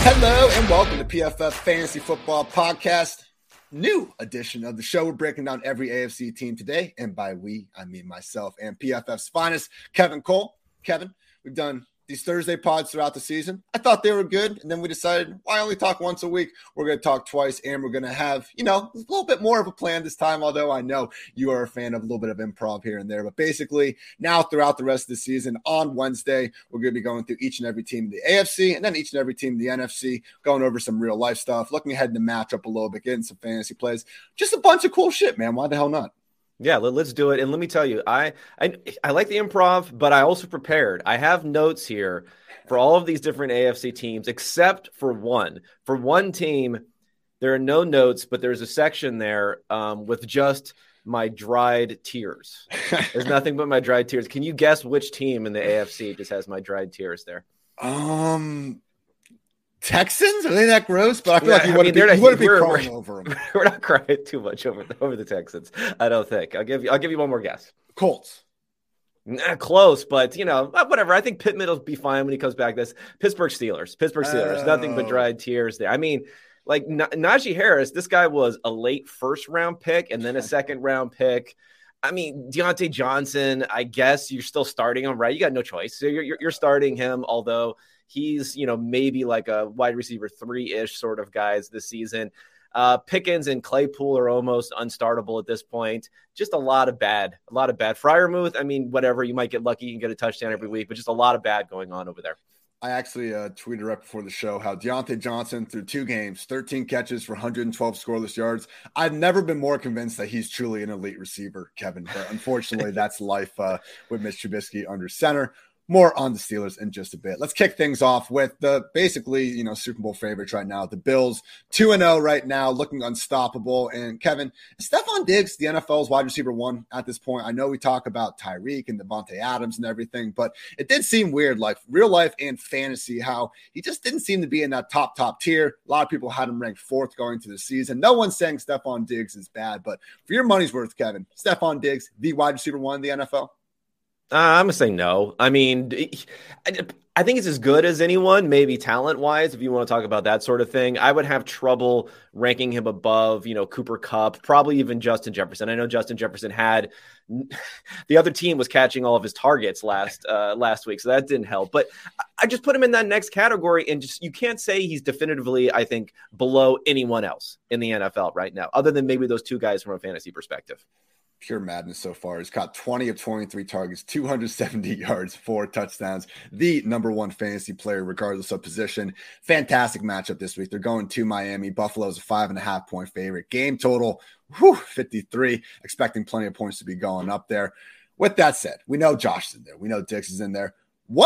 Hello and welcome to PFF Fantasy Football Podcast. New edition of the show. We're breaking down every AFC team today. And by we, I mean myself and PFF's finest, Kevin Cole. Kevin, we've done these Thursday pods throughout the season. I thought they were good. And then we decided, why only talk once a week? We're going to talk twice. And we're going to have, a little bit more of a plan this time. Although I know you are a fan of a little bit of improv here and there. But basically, now throughout the rest of the season, on Wednesday, we're going to be going through each and every team in the AFC and then each and every team in the NFC, going over some real life stuff, looking ahead in the matchup a little bit, getting some fantasy plays. Just a bunch of cool shit, man. Why the hell not? Yeah, let's do it. And let me tell you, I like the improv, but I also prepared. I have notes here for all of these different AFC teams, except for one. For one team, there are no notes, but there's a section there with just my dried tears. There's nothing but my dried tears. Can you guess which team in the AFC just has my dried tears there? Texans? Are they that gross? But I feel like you wouldn't be crying over them. We're not crying too much over the Texans. I don't think. I'll give you one more guess. Colts. Close, but whatever. I think Pittman will be fine when he comes back. This Pittsburgh Steelers. Nothing but dried tears there. I mean, like Najee Harris, this guy was a late first round pick and then a second round pick. I mean, Deontay Johnson, I guess you're still starting him, right? You got no choice. So you're starting him, although he's, maybe like a wide receiver 3-ish sort of guys this season. Pickens and Claypool are almost unstartable at this point. Just a lot of bad. Freiermuth, I mean, whatever. You might get lucky and get a touchdown every week, but just a lot of bad going on over there. I actually tweeted right before the show how Deontay Johnson through 2 games, 13 catches for 112 scoreless yards. I've never been more convinced that he's truly an elite receiver, Kevin. But unfortunately, that's life with Mitch Trubisky under center. More on the Steelers in just a bit. Let's kick things off with the basically, Super Bowl favorites right now. The Bills, 2-0 right now, looking unstoppable. And Kevin, Stephon Diggs, the NFL's wide receiver 1 at this point. I know we talk about Tyreek and Devontae Adams and everything, but it did seem weird, like real life and fantasy, how he just didn't seem to be in that top tier. A lot of people had him ranked 4th going into the season. No one's saying Stephon Diggs is bad, but for your money's worth, Kevin, Stephon Diggs, the wide receiver 1 in the NFL? I'm going to say no. I mean, I think it's as good as anyone, maybe talent-wise, if you want to talk about that sort of thing. I would have trouble ranking him above, Cooper Kupp, probably even Justin Jefferson. I know Justin Jefferson had – the other team was catching all of his targets last week, so that didn't help. But I just put him in that next category, and just you can't say he's definitively, I think, below anyone else in the NFL right now, other than maybe those 2 guys from a fantasy perspective. Pure madness so far. He's caught 20 of 23 targets, 270 yards, 4 touchdowns. The number 1 fantasy player, regardless of position. Fantastic matchup this week. They're going to Miami. Buffalo's a 5.5-point favorite. Game total, 53. Expecting plenty of points to be going up there. With that said, we know Josh is in there. We know Diggs is in there.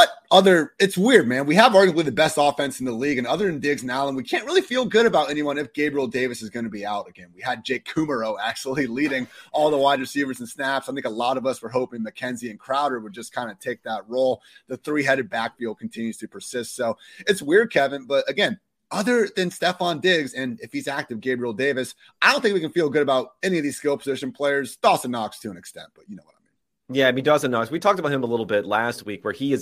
It's weird, man. We have arguably the best offense in the league, and other than Diggs and Allen, we can't really feel good about anyone if Gabriel Davis is going to be out again. We had Jake Kumerow actually leading all the wide receivers in snaps. I think a lot of us were hoping McKenzie and Crowder would just kind of take that role. The 3-headed backfield continues to persist. So it's weird, Kevin, but again, other than Stephon Diggs, and if he's active, Gabriel Davis, I don't think we can feel good about any of these skill position players. Dawson Knox to an extent, but you know what I mean. Yeah, I mean, Dawson Knox, we talked about him a little bit last week where he's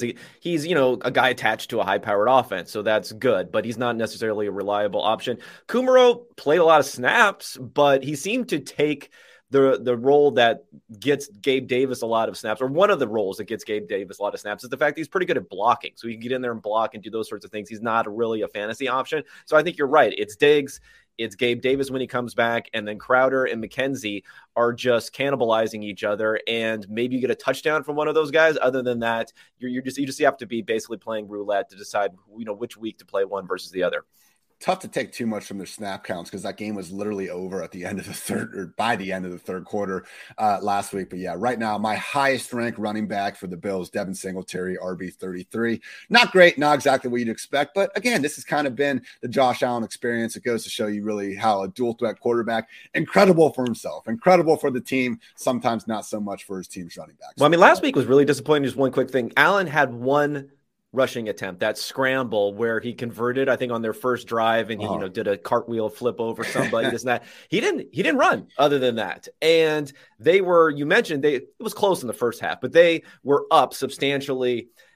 a guy attached to a high-powered offense, so that's good, but he's not necessarily a reliable option. Kumerow played a lot of snaps, but he seemed to take the role that gets Gabe Davis a lot of snaps, or one of the roles that gets Gabe Davis a lot of snaps, is the fact that he's pretty good at blocking. So he can get in there and block and do those sorts of things. He's not really a fantasy option. So I think you're right. It's Diggs, it's Gabe Davis when he comes back, and then Crowder and McKenzie are just cannibalizing each other, and maybe you get a touchdown from one of those guys. Other than that, you just have to be basically playing roulette to decide which week to play one versus the other. Tough to take too much from their snap counts because that game was literally over at the end of the third, or by the end of the third quarter last week. But yeah, right now, my highest ranked running back for the Bills, Devin Singletary, RB33. Not great, not exactly what you'd expect. But again, this has kind of been the Josh Allen experience. It goes to show you really how a dual threat quarterback, incredible for himself, incredible for the team, sometimes not so much for his team's running backs. Well, I mean, last week was really disappointing. Just one quick thing. Allen had one rushing attempt, that scramble where he converted, I think, on their first drive, and he did a cartwheel flip over somebody, this and that. He didn't run other than that. And they were, you mentioned, it was close in the first half, but they were up substantially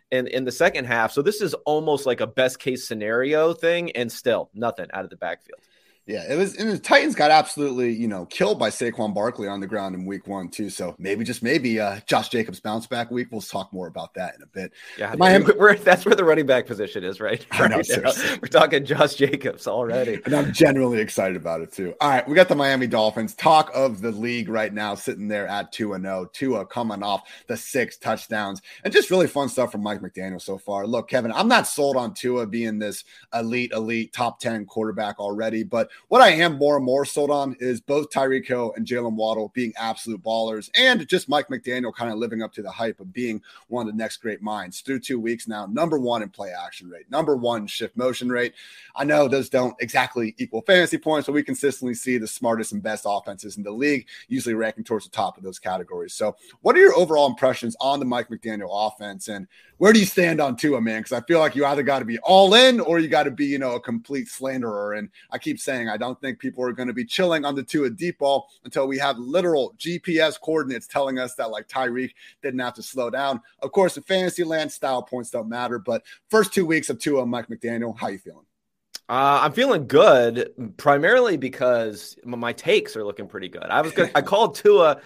in the second half. So this is almost like a best case scenario thing, and still nothing out of the backfield. Yeah, it was, and the Titans got absolutely, killed by Saquon Barkley on the ground in week 1 too. So maybe, just maybe, Josh Jacobs bounce back week. We'll talk more about that in a bit. Yeah, that's where the running back position is, right? I know, seriously. We're talking Josh Jacobs already. And I'm genuinely excited about it too. All right, we got the Miami Dolphins, talk of the league right now, sitting there at 2-0. Tua coming off the 6 touchdowns, and just really fun stuff from Mike McDaniel so far. Look, Kevin, I'm not sold on Tua being this elite top 10 quarterback already, but what I am more and more sold on is both Tyreek Hill and Jalen Waddle being absolute ballers, and just Mike McDaniel kind of living up to the hype of being one of the next great minds. Through 2 weeks now, number 1 in play action rate, number 1 shift motion rate. I know those don't exactly equal fantasy points, but we consistently see the smartest and best offenses in the league usually ranking towards the top of those categories. So what are your overall impressions on the Mike McDaniel offense, and where do you stand on Tua, man? Because I feel like you either got to be all in or you got to be, a complete slanderer. And I keep saying I don't think people are going to be chilling on the Tua deep ball until we have literal GPS coordinates telling us that, like, Tyreek didn't have to slow down. Of course, in fantasy land, style points don't matter. But first 2 weeks of Tua and Mike McDaniel, how you feeling? I'm feeling good, primarily because my takes are looking pretty good. I called Tua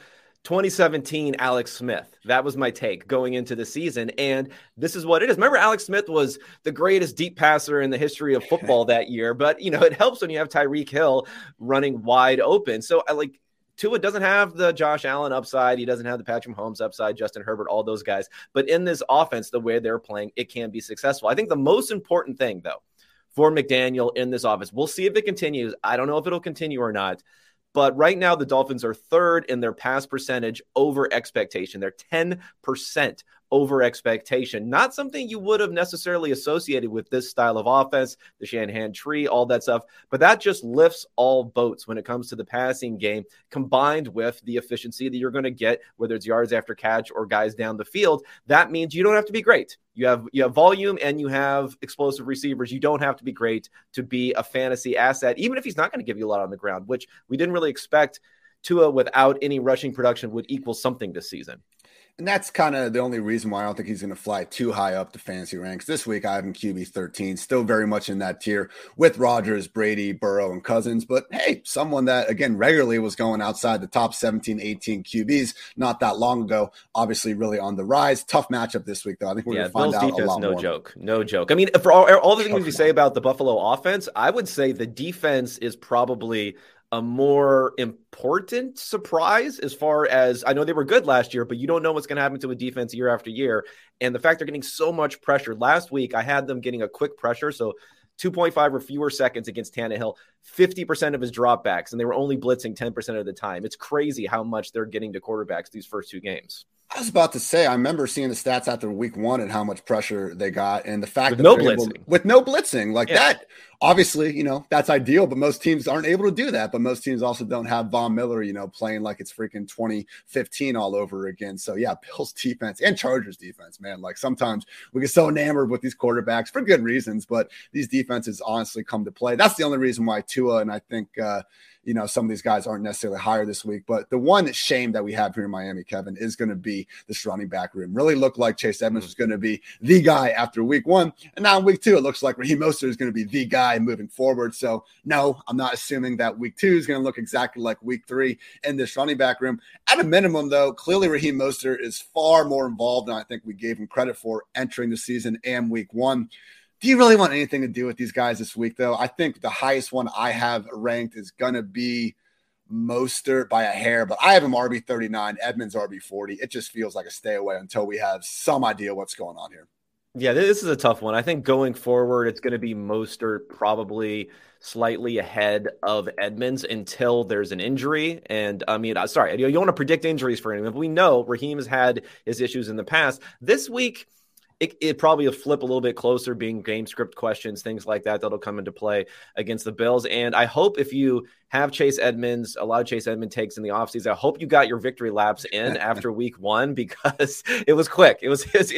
2017 Alex Smith. That was my take going into the season. And this is what it is. Remember, Alex Smith was the greatest deep passer in the history of football that year. But, it helps when you have Tyreek Hill running wide open. So Tua doesn't have the Josh Allen upside. He doesn't have the Patrick Mahomes upside, Justin Herbert, all those guys. But in this offense, the way they're playing, it can be successful. I think the most important thing, though, for McDaniel in this offense, we'll see if it continues. I don't know if it'll continue or not. But right now, the Dolphins are 3rd in their pass percentage over expectation. They're 10% over expectation. Not something you would have necessarily associated with this style of offense, the Shanahan tree, all that stuff. But that just lifts all boats when it comes to the passing game, combined with the efficiency that you're going to get, whether it's yards after catch or guys down the field. That means you don't have to be great. You have volume and you have explosive receivers. You don't have to be great to be a fantasy asset, even if he's not going to give you a lot on the ground, which we didn't really expect. Tua without any rushing production would equal something this season. And that's kind of the only reason why I don't think he's going to fly too high up the fantasy ranks. This week, I have him QB 13, still very much in that tier with Rodgers, Brady, Burrow, and Cousins. But hey, someone that, again, regularly was going outside the top 17, 18 QBs not that long ago, obviously really on the rise. Tough matchup this week, though. I think we're going to find out a lot more. No joke. I mean, for all the things we say about the Buffalo offense, I would say the defense is probably a more important surprise, as far as I know. They were good last year, but you don't know what's going to happen to a defense year after year. And the fact they're getting so much pressure. Last week, I had them getting a quick pressure, so 2.5 or fewer seconds against Tannehill, 50% of his dropbacks, and they were only blitzing 10% of the time. It's crazy how much they're getting to quarterbacks these first 2 games. I was about to say, I remember seeing the stats after week 1 and how much pressure they got, and the fact that with no blitzing like that, obviously, that's ideal, but most teams aren't able to do that. But most teams also don't have Von Miller, playing like it's freaking 2015 all over again. So yeah, Bills defense and Chargers defense, man, like sometimes we get so enamored with these quarterbacks for good reasons, but these defenses honestly come to play. That's the only reason why Tua, and I think, some of these guys aren't necessarily higher this week, but the one shame that we have here in Miami, Kevin, is going to be this running back room. Really looked like Chase Edmonds was going to be the guy after week 1. And now in week 2, it looks like Raheem Mostert is going to be the guy moving forward. So no, I'm not assuming that week 2 is going to look exactly like week 3 in this running back room. At a minimum, though, clearly Raheem Mostert is far more involved than I think we gave him credit for entering the season and week 1. Do you really want anything to do with these guys this week, though? I think the highest one I have ranked is going to be Mostert by a hair, but I have him RB39, Edmonds RB40. It just feels like a stay away until we have some idea what's going on here. Yeah, this is a tough one. I think going forward, it's going to be Mostert probably slightly ahead of Edmonds until there's an injury. And I mean, sorry, you don't want to predict injuries for anyone, but we know Raheem has had his issues in the past. This week, it probably will flip a little bit closer, being game script questions, things like that, that'll come into play against the Bills. And I hope if you have Chase Edmonds, a lot of Chase Edmonds takes in the offseason, I hope you got your victory laps in after week 1, because it was quick. You're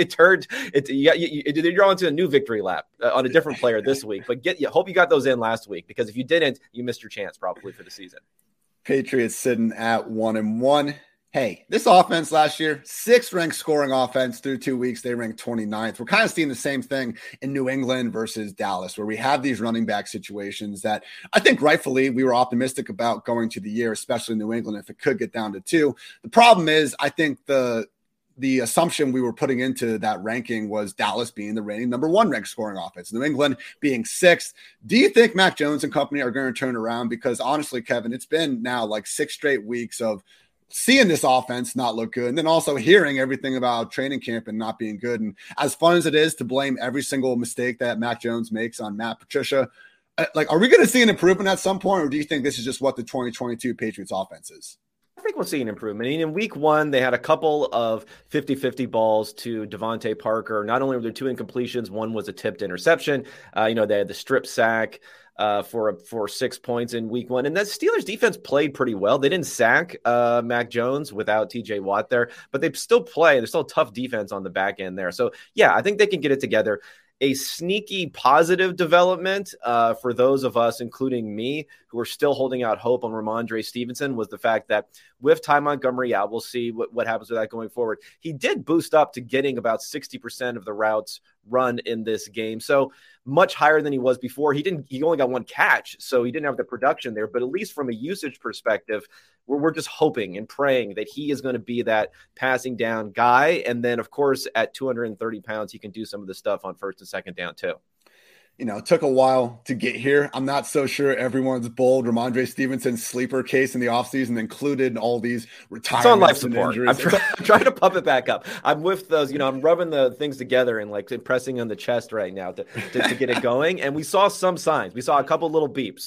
on to a new victory lap on a different player this week, but hope you got those in last week, because if you didn't, you missed your chance probably for the season. Patriots sitting at 1-1. Hey, this offense last year, 6th ranked scoring offense through 2 weeks. They ranked 29th. We're kind of seeing the same thing in New England versus Dallas, where we have these running back situations that I think rightfully we were optimistic about going to the year, especially New England, if it could get down to 2. The problem is, I think the assumption we were putting into that ranking was Dallas being the reigning number 1 ranked scoring offense, New England being 6th. Do you think Mac Jones and company are going to turn around? Because honestly, Kevin, it's been now like 6 straight weeks of seeing this offense not look good, and then also hearing everything about training camp and not being good. And as fun as it is to blame every single mistake that Mac Jones makes on Matt Patricia, like, are we going to see an improvement at some point, or do you think this is just what the 2022 Patriots offense is? I think we'll see an improvement. I mean, in week 1, they had a couple of 50-50 balls to Devontae Parker. Not only were there 2 incompletions, one was a tipped interception. They had the strip sack for 6 points in week 1. And that Steelers defense played pretty well. They didn't sack Mac Jones without TJ Watt there, but they still play. There's still a tough defense on the back end there. So yeah, I think they can get it together. A sneaky positive development for those of us, including me, who are still holding out hope on Ramondre Stevenson, was the fact that with Ty Montgomery out, we'll see what happens with that going forward. He did boost up to getting about 60% of the routes run in this game. So much higher than he was before. He only got 1 catch, so he didn't have the production there. But at least from a usage perspective, we're just hoping and praying that he is going to be that passing down guy. And then, of course, at 230 pounds, he can do some of the stuff on first and second down too. It took a while to get here. I'm not so sure everyone's bold Ramondre Stevenson sleeper case in the offseason included all these retirements. It's on life support. I'm trying to pump it back up. I'm with those, I'm rubbing the things together and like pressing on the chest right now to get it going. And we saw some signs. We saw a couple little beeps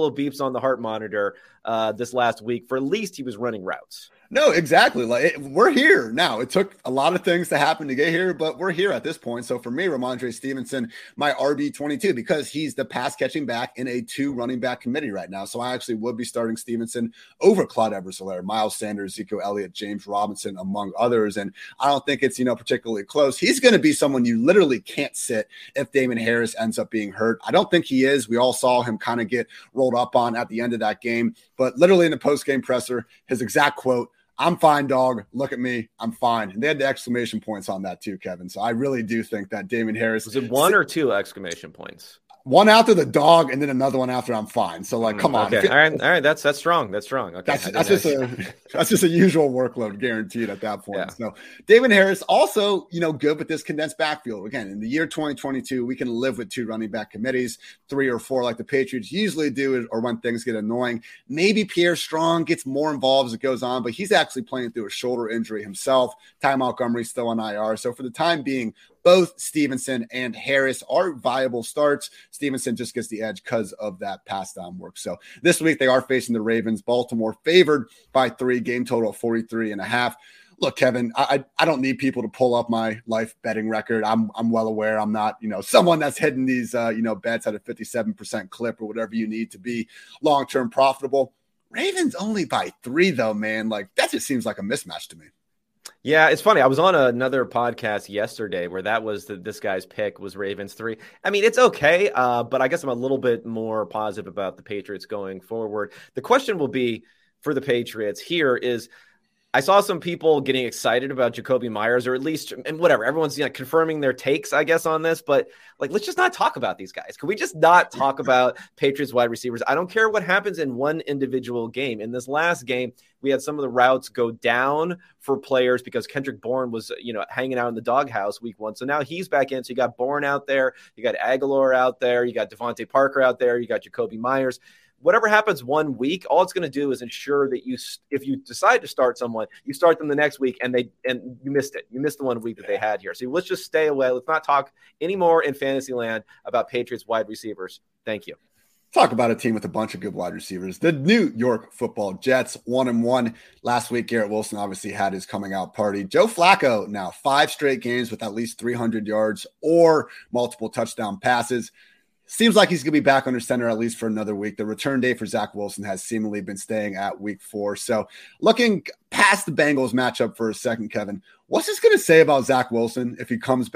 on the heart monitor this last week. For at least he was running routes. No, exactly. We're here now. It took a lot of things to happen to get here, but we're here at this point. So for me, Ramondre Stevenson, my RB22, because he's the pass catching back in a 2 running back committee right now. So I actually would be starting Stevenson over Clyde Edwards-Helaire, Miles Sanders, Ezekiel Elliott, James Robinson, among others. And I don't think it's, particularly close. He's going to be someone you literally can't sit if Damon Harris ends up being hurt. I don't think he is. We all saw him kind of get rolled up on at the end of that game, but literally in the post-game presser, his exact quote, "I'm fine, dog. Look at me. I'm fine." And they had the exclamation points on that too, Kevin. So I really do think that Damon Harris. Was it 1 or 2 exclamation points? 1 after the dog and then another one after "I'm fine." So come on. Okay. All right. That's strong. That's strong. Okay. That's just a usual workload guaranteed at that point. Yeah. So Damon Harris also, good with this condensed backfield. Again, in the year 2022, we can live with 2 running back committees, 3 or 4 like the Patriots usually do, or when things get annoying. Maybe Pierre Strong gets more involved as it goes on, but he's actually playing through a shoulder injury himself. Ty Montgomery's still on IR. So for the time being, both Stevenson and Harris are viable starts. Stevenson just gets the edge because of that pass down work. So this week they are facing the Ravens. Baltimore favored by 3, game total of 43.5. Look, Kevin, I don't need people to pull up my life betting record. I'm well aware I'm not, someone that's hitting these, bets at a 57% clip or whatever you need to be long-term profitable. Ravens only by 3 though, man. That just seems like a mismatch to me. Yeah, it's funny. I was on another podcast yesterday where that was this guy's pick was Ravens 3. I mean, it's okay, but I guess I'm a little bit more positive about the Patriots going forward. The question will be for the Patriots here is, I saw some people getting excited about Jakobi Meyers, or at least, and whatever, everyone's confirming their takes, I guess, on this, but let's just not talk about these guys. Can we just not talk about Patriots wide receivers? I don't care what happens in one individual game. In this last game, we had some of the routes go down for players because Kendrick Bourne was, hanging out in the doghouse week 1. So now he's back in. So you got Bourne out there, you got Aguilar out there, you got Devontae Parker out there, you got Jakobi Meyers. Whatever happens 1 week, all it's going to do is ensure that if you decide to start someone, you start them the next week and you missed it. You missed the 1 week that they had here. So let's just stay away. Let's not talk anymore in fantasy land about Patriots wide receivers. Thank you. Talk about a team with a bunch of good wide receivers. The New York Football Jets, 1-1. Last week, Garrett Wilson obviously had his coming out party. Joe Flacco now 5 straight games with at least 300 yards or multiple touchdown passes. Seems like he's going to be back under center at least for another week. The return date for Zach Wilson has seemingly been staying at week 4. So looking past the Bengals matchup for a second, Kevin, what's this going to say about Zach Wilson if he comes back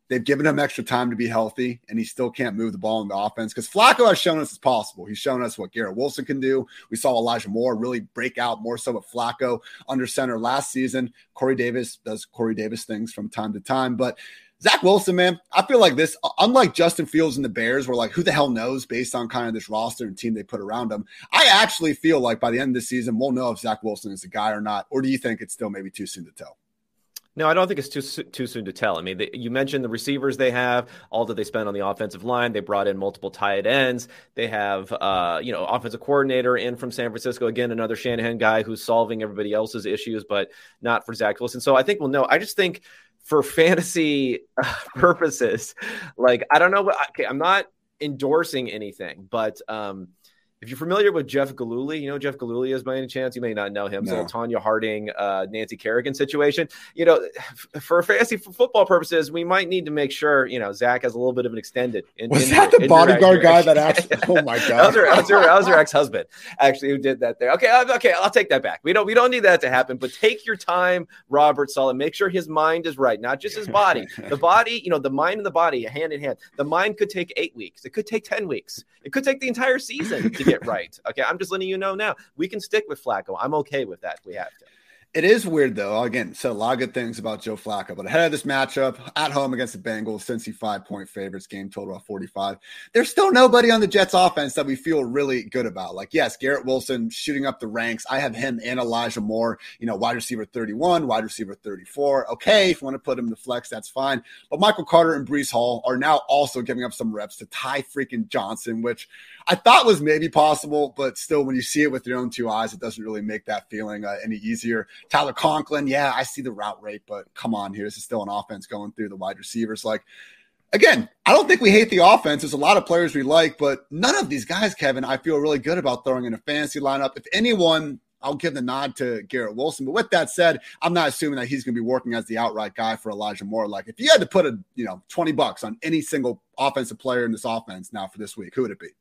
they've given him extra time to be healthy, and he still can't move the ball in the offense because Flacco has shown us it's possible. He's shown us what Garrett Wilson can do. We saw Elijah Moore really break out more so with Flacco under center last season. Corey Davis does Corey Davis things from time to time, but Zach Wilson, man, I feel like this, unlike Justin Fields and the Bears, where like, who the hell knows based on kind of this roster and team they put around him. I actually feel like by the end of the season, we'll know if Zach Wilson is the guy or not. Or do you think it's still maybe too soon to tell? No, I don't think it's too soon to tell. I mean, you mentioned the receivers they have, all that they spend on the offensive line. They brought in multiple tight ends. They have, offensive coordinator in from San Francisco. Again, another Shanahan guy who's solving everybody else's issues, but not for Zach Wilson. So I think we'll know. I just think for fantasy purposes, like, I don't know. I'm not endorsing anything, but if you're familiar with Jeff Gillooly, you know Jeff Gillooly is by any chance? You may not know him. No. So Tanya Harding, Nancy Kerrigan situation. For fantasy football purposes, we might need to make sure, Zach has a little bit of an extended. Was that the bodyguard guy that actually? Oh my God, that was her ex-husband actually who did that there. Okay, I'll take that back. We don't need that to happen. But take your time, Robert Saleh. Make sure his mind is right, not just his body. The body, the mind and the body, hand in hand. The mind could take 8 weeks. It could take 10 weeks. It could take the entire season to get right. Okay, I'm just letting you know now. We can stick with Flacco. I'm okay with that if we have to. It is weird, though. Again, said a lot of good things about Joe Flacco, but ahead of this matchup at home against the Bengals, Cincy 5-point favorites, game total of 45. There's still nobody on the Jets offense that we feel really good about. Like, yes, Garrett Wilson shooting up the ranks. I have him and Elijah Moore, wide receiver 31, wide receiver 34. Okay, if you want to put him in the flex, that's fine. But Michael Carter and Breece Hall are now also giving up some reps to Ty freaking Johnson, which I thought was maybe possible, but still, when you see it with your own two eyes, it doesn't really make that feeling any easier. Tyler Conklin, yeah, I see the route rate, but come on here. This is still an offense going through the wide receivers. Like, again, I don't think we hate the offense. There's a lot of players we like, but none of these guys, Kevin, I feel really good about throwing in a fantasy lineup. If anyone, I'll give the nod to Garrett Wilson. But with that said, I'm not assuming that he's going to be working as the outright guy for Elijah Moore. Like, if you had to put $20 on any single offensive player in this offense now for this week, who would it be?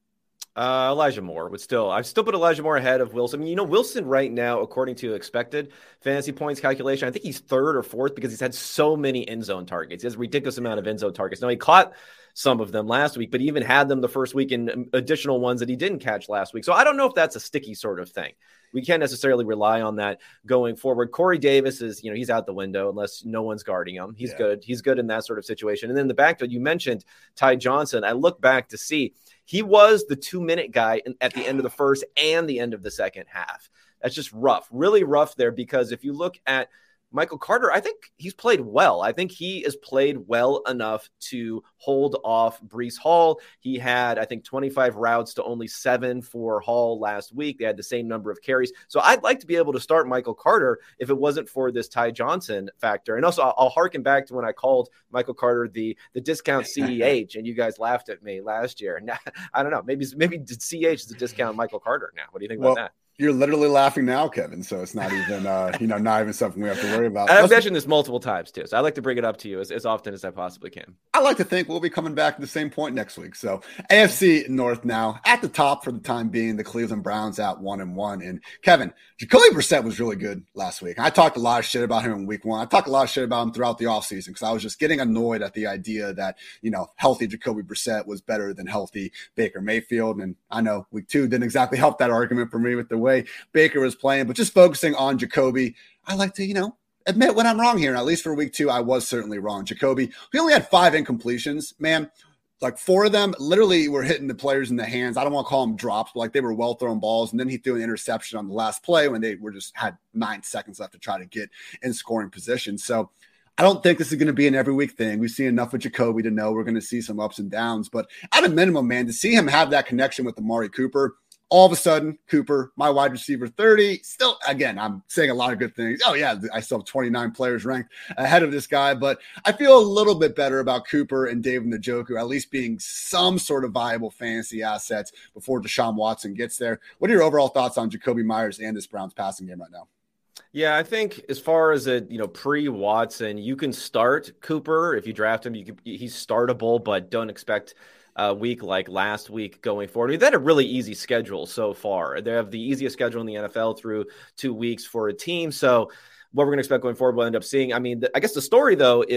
Elijah Moore would I'd still put Elijah Moore ahead of Wilson. I mean, Wilson right now, according to expected fantasy points calculation, I think he's third or fourth because he's had so many end zone targets. He has a ridiculous amount of end zone targets. Now, he caught some of them last week, but he even had them the first week and additional ones that he didn't catch last week. So I don't know if that's a sticky sort of thing. We can't necessarily rely on that going forward. Corey Davis is, he's out the window unless no one's guarding him. He's good. He's good in that sort of situation. And then the backfield, you mentioned Ty Johnson. I look back to see he was the 2-minute guy at the end of the first and the end of the second half. That's just rough, really rough there, because if you look at Michael Carter, I think he's played well. I think he has played well enough to hold off Breece Hall. He had, I think, 25 routes to only 7 for Hall last week. They had the same number of carries. So I'd like to be able to start Michael Carter if it wasn't for this Ty Johnson factor. And also, I'll harken back to when I called Michael Carter the discount CEH, and you guys laughed at me last year. Now, I don't know. Maybe CEH is a discount Michael Carter now. What do you think about that? You're literally laughing now, Kevin. So it's not even, not even something we have to worry about. I've mentioned this multiple times too, so I like to bring it up to you as often as I possibly can. I like to think we'll be coming back to the same point next week. So AFC North now at the top for the time being, the Cleveland Browns at 1-1. And Kevin, Jacoby Brissett was really good last week. I talked a lot of shit about him in week 1. I talked a lot of shit about him throughout the offseason because I was just getting annoyed at the idea that, healthy Jacoby Brissett was better than healthy Baker Mayfield. And I know week 2 didn't exactly help that argument for me with the way Baker was playing, but just focusing on Jacoby, I like to, admit when I'm wrong here. And at least for week 2, I was certainly wrong. Jacoby, he only had 5 incompletions, man. Like 4 of them literally were hitting the players in the hands. I don't want to call them drops, but like they were well thrown balls. And then he threw an interception on the last play when they were just had 9 seconds left to try to get in scoring position. So I don't think this is going to be an every week thing. We've seen enough with Jacoby to know we're going to see some ups and downs, but at a minimum, man, to see him have that connection with Amari Cooper, all of a sudden, Cooper, my wide receiver 30, still, again, I'm saying a lot of good things. Oh, yeah, I still have 29 players ranked ahead of this guy, but I feel a little bit better about Cooper and David Njoku at least being some sort of viable fantasy assets before Deshaun Watson gets there. What are your overall thoughts on Jacoby Myers and this Browns passing game right now? Yeah, I think as far as pre-Watson, you can start Cooper. If you draft him, he's startable, but don't expect a week like last week going forward. They had a really easy schedule so far. They have the easiest schedule in the NFL through 2 weeks for a team. So what we're going to expect going forward, we'll end up seeing. I mean, I guess the story, though, is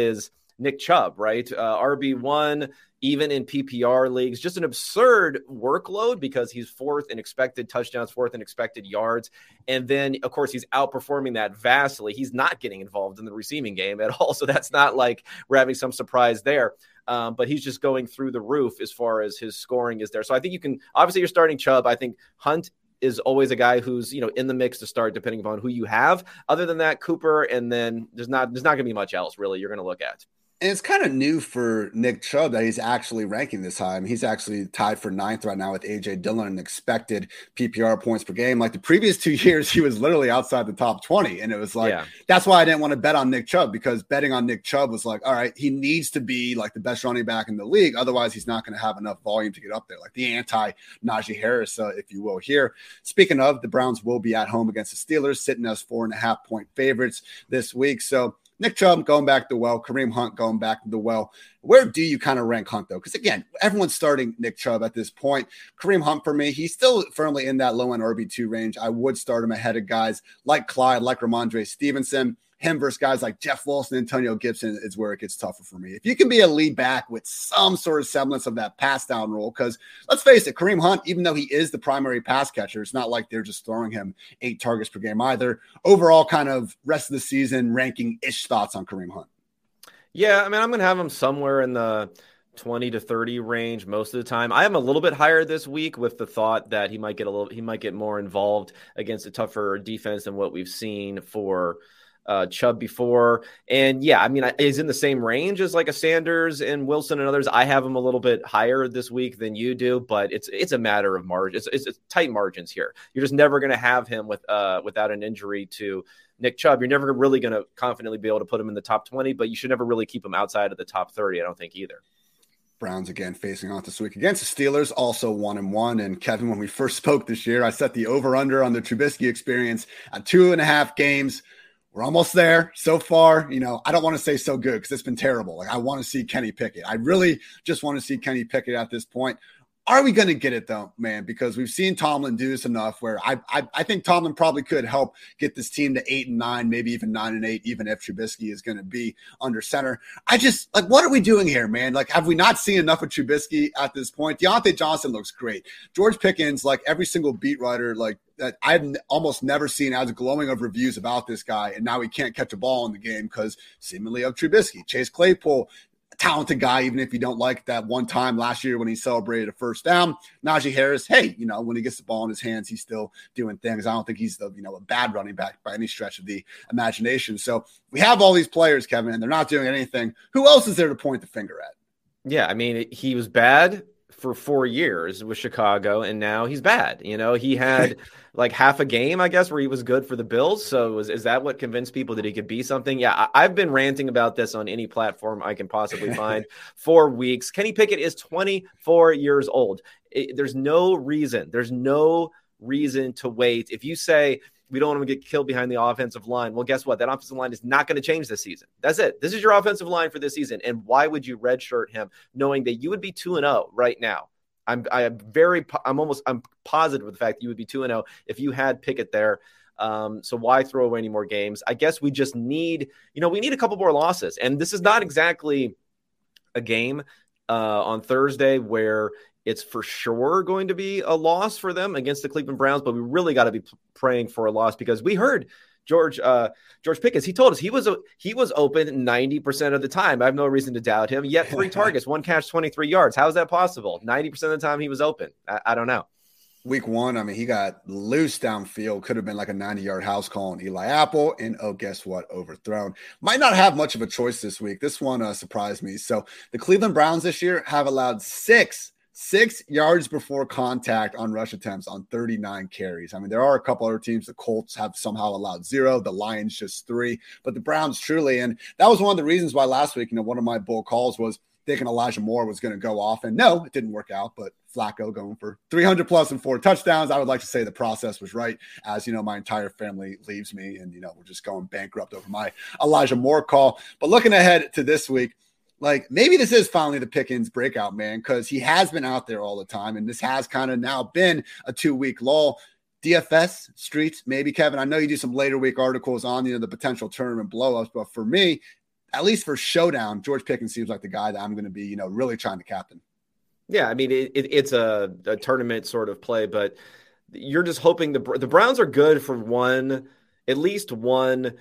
Nick Chubb, right? RB1, even in PPR leagues, just an absurd workload because he's fourth in expected touchdowns, fourth in expected yards. And then, of course, he's outperforming that vastly. He's not getting involved in the receiving game at all. So that's not like we're having some surprise there. But he's just going through the roof as far as his scoring is there. So I think you can, obviously you're starting Chubb. I think Hunt is always a guy who's, in the mix to start depending upon who you have. Other than that, Cooper, and then there's not going to be much else really you're going to look at. And it's kind of new for Nick Chubb that he's actually ranking this high. I mean, he's actually tied for 9th right now with A.J. Dillon in expected PPR points per game. Like the previous 2 years, he was literally outside the top 20. And it was like, That's why I didn't want to bet on Nick Chubb, because betting on Nick Chubb was like, all right, he needs to be like the best running back in the league. Otherwise, he's not going to have enough volume to get up there. Like the anti-Najee Harris, if you will, here. Speaking of, the Browns will be at home against the Steelers, sitting as 4.5-point favorites this week. So Nick Chubb going back to the well, Kareem Hunt going back to the well. Where do you kind of rank Hunt, though? Because, again, everyone's starting Nick Chubb at this point. Kareem Hunt, for me, he's still firmly in that low-end RB2 range. I would start him ahead of guys like Clyde, like Ramondre Stevenson. Him versus guys like Jeff Wilson, Antonio Gibson is where it gets tougher for me. If you can be a lead back with some sort of semblance of that pass down role, because let's face it, Kareem Hunt, even though he is the primary pass catcher, it's not like they're just throwing him 8 targets per game either. Overall, kind of rest of the season ranking-ish thoughts on Kareem Hunt. Yeah, I mean, I'm going to have him somewhere in the 20 to 30 range most of the time. I am a little bit higher this week with the thought that he might get more involved against a tougher defense than what we've seen for Chubb before. And yeah, I mean, he's in the same range as like a Sanders and Wilson and others. I have him a little bit higher this week than you do, but it's a matter of margin. It's tight margins here. You're just never going to have him without an injury to Nick Chubb. You're never really going to confidently be able to put him in the top 20, but you should never really keep him outside of the top 30. I don't think either. Browns again facing off this week against the Steelers, also 1-1. And Kevin, when we first spoke this year, I set the over-under on the Trubisky experience at 2.5 games. We're almost there so far. I don't want to say so good because it's been terrible. Like I want to see Kenny Pickett. I really just want to see Kenny Pickett at this point. Are we going to get it though, man? Because we've seen Tomlin do this enough where I think Tomlin probably could help get this team to 8-9, maybe even 9-8, even if Trubisky is going to be under center. What are we doing here, man? Like, have we not seen enough of Trubisky at this point? Deontay Johnson looks great. George Pickens, like every single beat writer, like that I've almost never seen as glowing of reviews about this guy. And now he can't catch a ball in the game because seemingly of Trubisky. Chase Claypool, talented guy, even if you don't like that one time last year when he celebrated a first down. Najee Harris, hey, when he gets the ball in his hands, he's still doing things. I don't think he's a bad running back by any stretch of the imagination. So we have all these players, Kevin, and they're not doing anything. Who else is there to point the finger at? Yeah, I mean, he was bad for 4 years with Chicago, and now he's bad. He had like half a game, I guess, where he was good for the Bills. So is that what convinced people that he could be something? Yeah, I've been ranting about this on any platform I can possibly find for weeks. Kenny Pickett is 24 years old. There's no reason to wait. If you say we don't want to get killed behind the offensive line, well, guess what? That offensive line is not going to change this season. That's it. This is your offensive line for this season. And why would you redshirt him knowing that you would be 2-0 right now? I'm positive of the fact that you would be 2-0 if you had Pickett there. So why throw away any more games? I guess we just need a couple more losses. And this is not exactly a game on Thursday where it's for sure going to be a loss for them against the Cleveland Browns, but we really got to be praying for a loss because we heard George Pickens. He told us he was open 90% of the time. I have no reason to doubt him. Yet 3 targets, 1 catch, 23 yards. How is that possible? 90% of the time he was open. I don't know. Week 1, I mean, he got loose downfield. Could have been like a 90-yard house call on Eli Apple. And, guess what? Overthrown. Might not have much of a choice this week. This one surprised me. So the Cleveland Browns this year have allowed 6 yards before contact on rush attempts on 39 carries. I mean, there are a couple other teams. The Colts have somehow allowed 0. The Lions just 3. But the Browns truly, and that was one of the reasons why last week, one of my bull calls was thinking Elijah Moore was going to go off. And no, it didn't work out. But Flacco going for 300 plus and 4 touchdowns. I would like to say the process was right, as my entire family leaves me and we're just going bankrupt over my Elijah Moore call. But looking ahead to this week, like maybe this is finally the Pickens breakout, man, because he has been out there all the time. And this has kind of now been a 2-week lull. DFS streets, maybe, Kevin. I know you do some later week articles on the potential tournament blowups, but for me, at least for showdown, George Pickens seems like the guy that I'm going to be, really trying to captain. Yeah, I mean, it's a tournament sort of play, but you're just hoping the Browns are good for at least one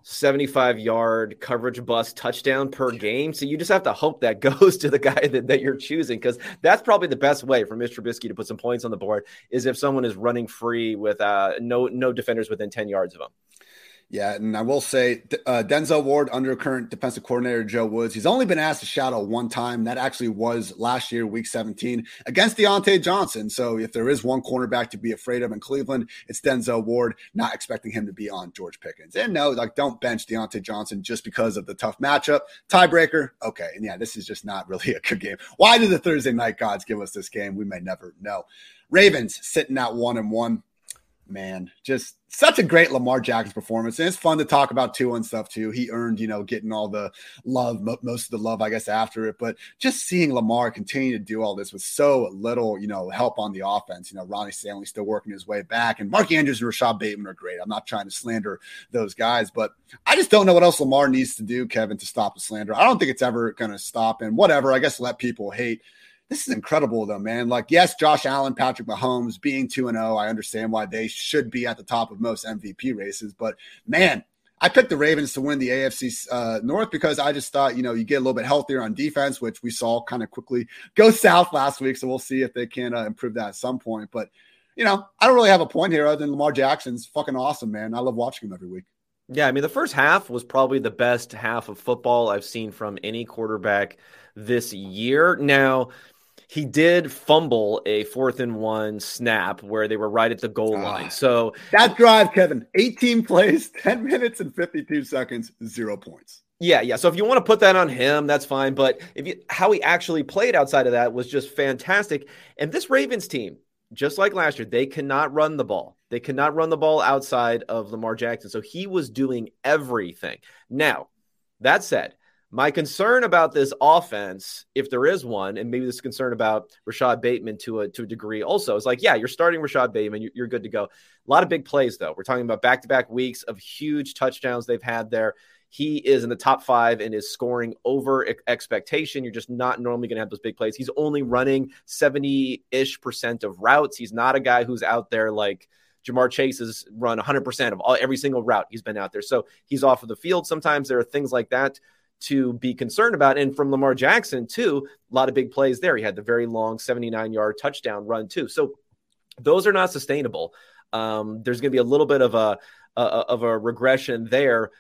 75-yard coverage bust touchdown per game. So you just have to hope that goes to the guy that you're choosing, because that's probably the best way for Mr. Trubisky to put some points on the board is if someone is running free with no defenders within 10 yards of him. Yeah, and I will say Denzel Ward under current defensive coordinator Joe Woods, he's only been asked to shadow one time. That actually was last year, week 17, against Deontay Johnson. So if there is one cornerback to be afraid of in Cleveland, it's Denzel Ward, not expecting him to be on George Pickens. And no, don't bench Deontay Johnson just because of the tough matchup. Tiebreaker, okay. And yeah, this is just not really a good game. Why did the Thursday night gods give us this game? We may never know. Ravens sitting at 1-1. Man, just such a great Lamar Jackson performance. And it's fun to talk about Tua and stuff too. He earned, getting all the love, most of the love, I guess, after it. But just seeing Lamar continue to do all this with so little, help on the offense. Ronnie Stanley still working his way back. And Mark Andrews and Rashad Bateman are great. I'm not trying to slander those guys, but I just don't know what else Lamar needs to do, Kevin, to stop the slander. I don't think it's ever going to stop. And whatever, I guess let people hate. This is incredible, though, man. Yes, Josh Allen, Patrick Mahomes being 2-0. I understand why they should be at the top of most MVP races. But, man, I picked the Ravens to win the AFC North because I just thought, you get a little bit healthier on defense, which we saw kind of quickly go south last week. So we'll see if they can improve that at some point. But, I don't really have a point here other than Lamar Jackson's fucking awesome, man. I love watching him every week. Yeah, I mean, the first half was probably the best half of football I've seen from any quarterback this year. Now, he did fumble a 4th-and-1 snap where they were right at the goal line. So that drive, Kevin, 18 plays, 10 minutes and 52 seconds, 0 points. Yeah. So if you want to put that on him, that's fine. But how he actually played outside of that was just fantastic. And this Ravens team, just like last year, they cannot run the ball. They cannot run the ball outside of Lamar Jackson. So he was doing everything. Now, that said, my concern about this offense, if there is one, and maybe this concern about Rashad Bateman to a degree also, is you're starting Rashad Bateman, you're good to go. A lot of big plays, though. We're talking about back-to-back weeks of huge touchdowns they've had there. He is in the top 5 and is scoring over expectation. You're just not normally going to have those big plays. He's only running 70-ish% of routes. He's not a guy who's out there like Jamar Chase has run 100% of every single route he's been out there. So he's off of the field. Sometimes there are things like that to be concerned about. And from Lamar Jackson, too, a lot of big plays there. He had the very long 79-yard touchdown run, too. So those are not sustainable. There's going to be a little bit of a regression there.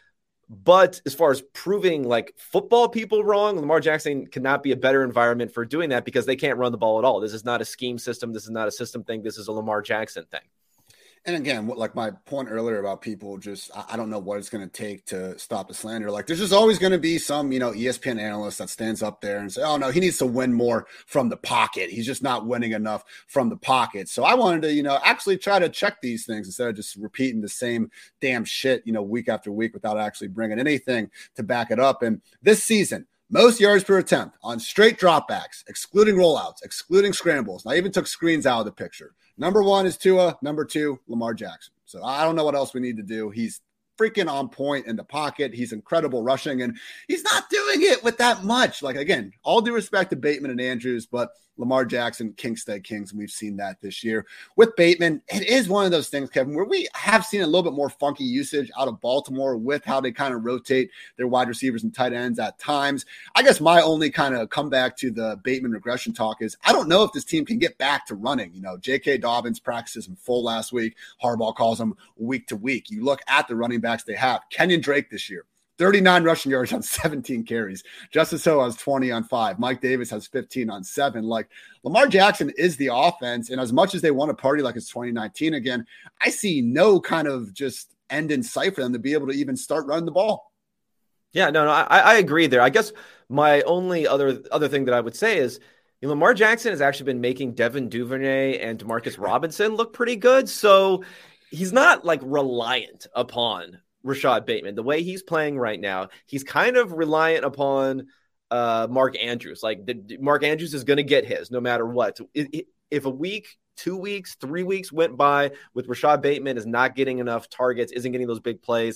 But as far as proving football people wrong, Lamar Jackson cannot be a better environment for doing that because they can't run the ball at all. This is not a scheme system. This is not a system thing. This is a Lamar Jackson thing. And again, my point earlier about people I don't know what it's going to take to stop the slander. There's just always going to be some, ESPN analyst that stands up there and say, oh, no, he needs to win more from the pocket. He's just not winning enough from the pocket. So I wanted to, actually try to check these things instead of just repeating the same damn shit, week after week without actually bringing anything to back it up. And this season, most yards per attempt on straight dropbacks, excluding rollouts, excluding scrambles. And I even took screens out of the picture. Number 1 is Tua. Number 2, Lamar Jackson. So I don't know what else we need to do. He's freaking on point in the pocket. He's incredible rushing, and he's not doing it with that much. Again, all due respect to Bateman and Andrews, but Lamar Jackson, kings stay kings, and we've seen that this year. With Bateman, it is one of those things, Kevin, where we have seen a little bit more funky usage out of Baltimore with how they kind of rotate their wide receivers and tight ends at times. I guess my only kind of comeback to the Bateman regression talk is I don't know if this team can get back to running. J.K. Dobbins practices in full last week. Harbaugh calls them week to week. You look at the running backs they have. Kenyon Drake this year, 39 rushing yards on 17 carries. Justice Hill has 20 on 5. Mike Davis has 15 on 7. Lamar Jackson is the offense. And as much as they want to party like it's 2019 again, I see no kind of just end in sight for them to be able to even start running the ball. Yeah, no, I agree there. I guess my only other thing that I would say is Lamar Jackson has actually been making Devin Duvernay and Demarcus Robinson look pretty good. So he's not reliant upon Rashad Bateman. The way he's playing right now, he's kind of reliant upon Mark Andrews. Mark Andrews is going to get his no matter what. If a week, 2 weeks, 3 weeks went by with Rashad Bateman is not getting enough targets, isn't getting those big plays,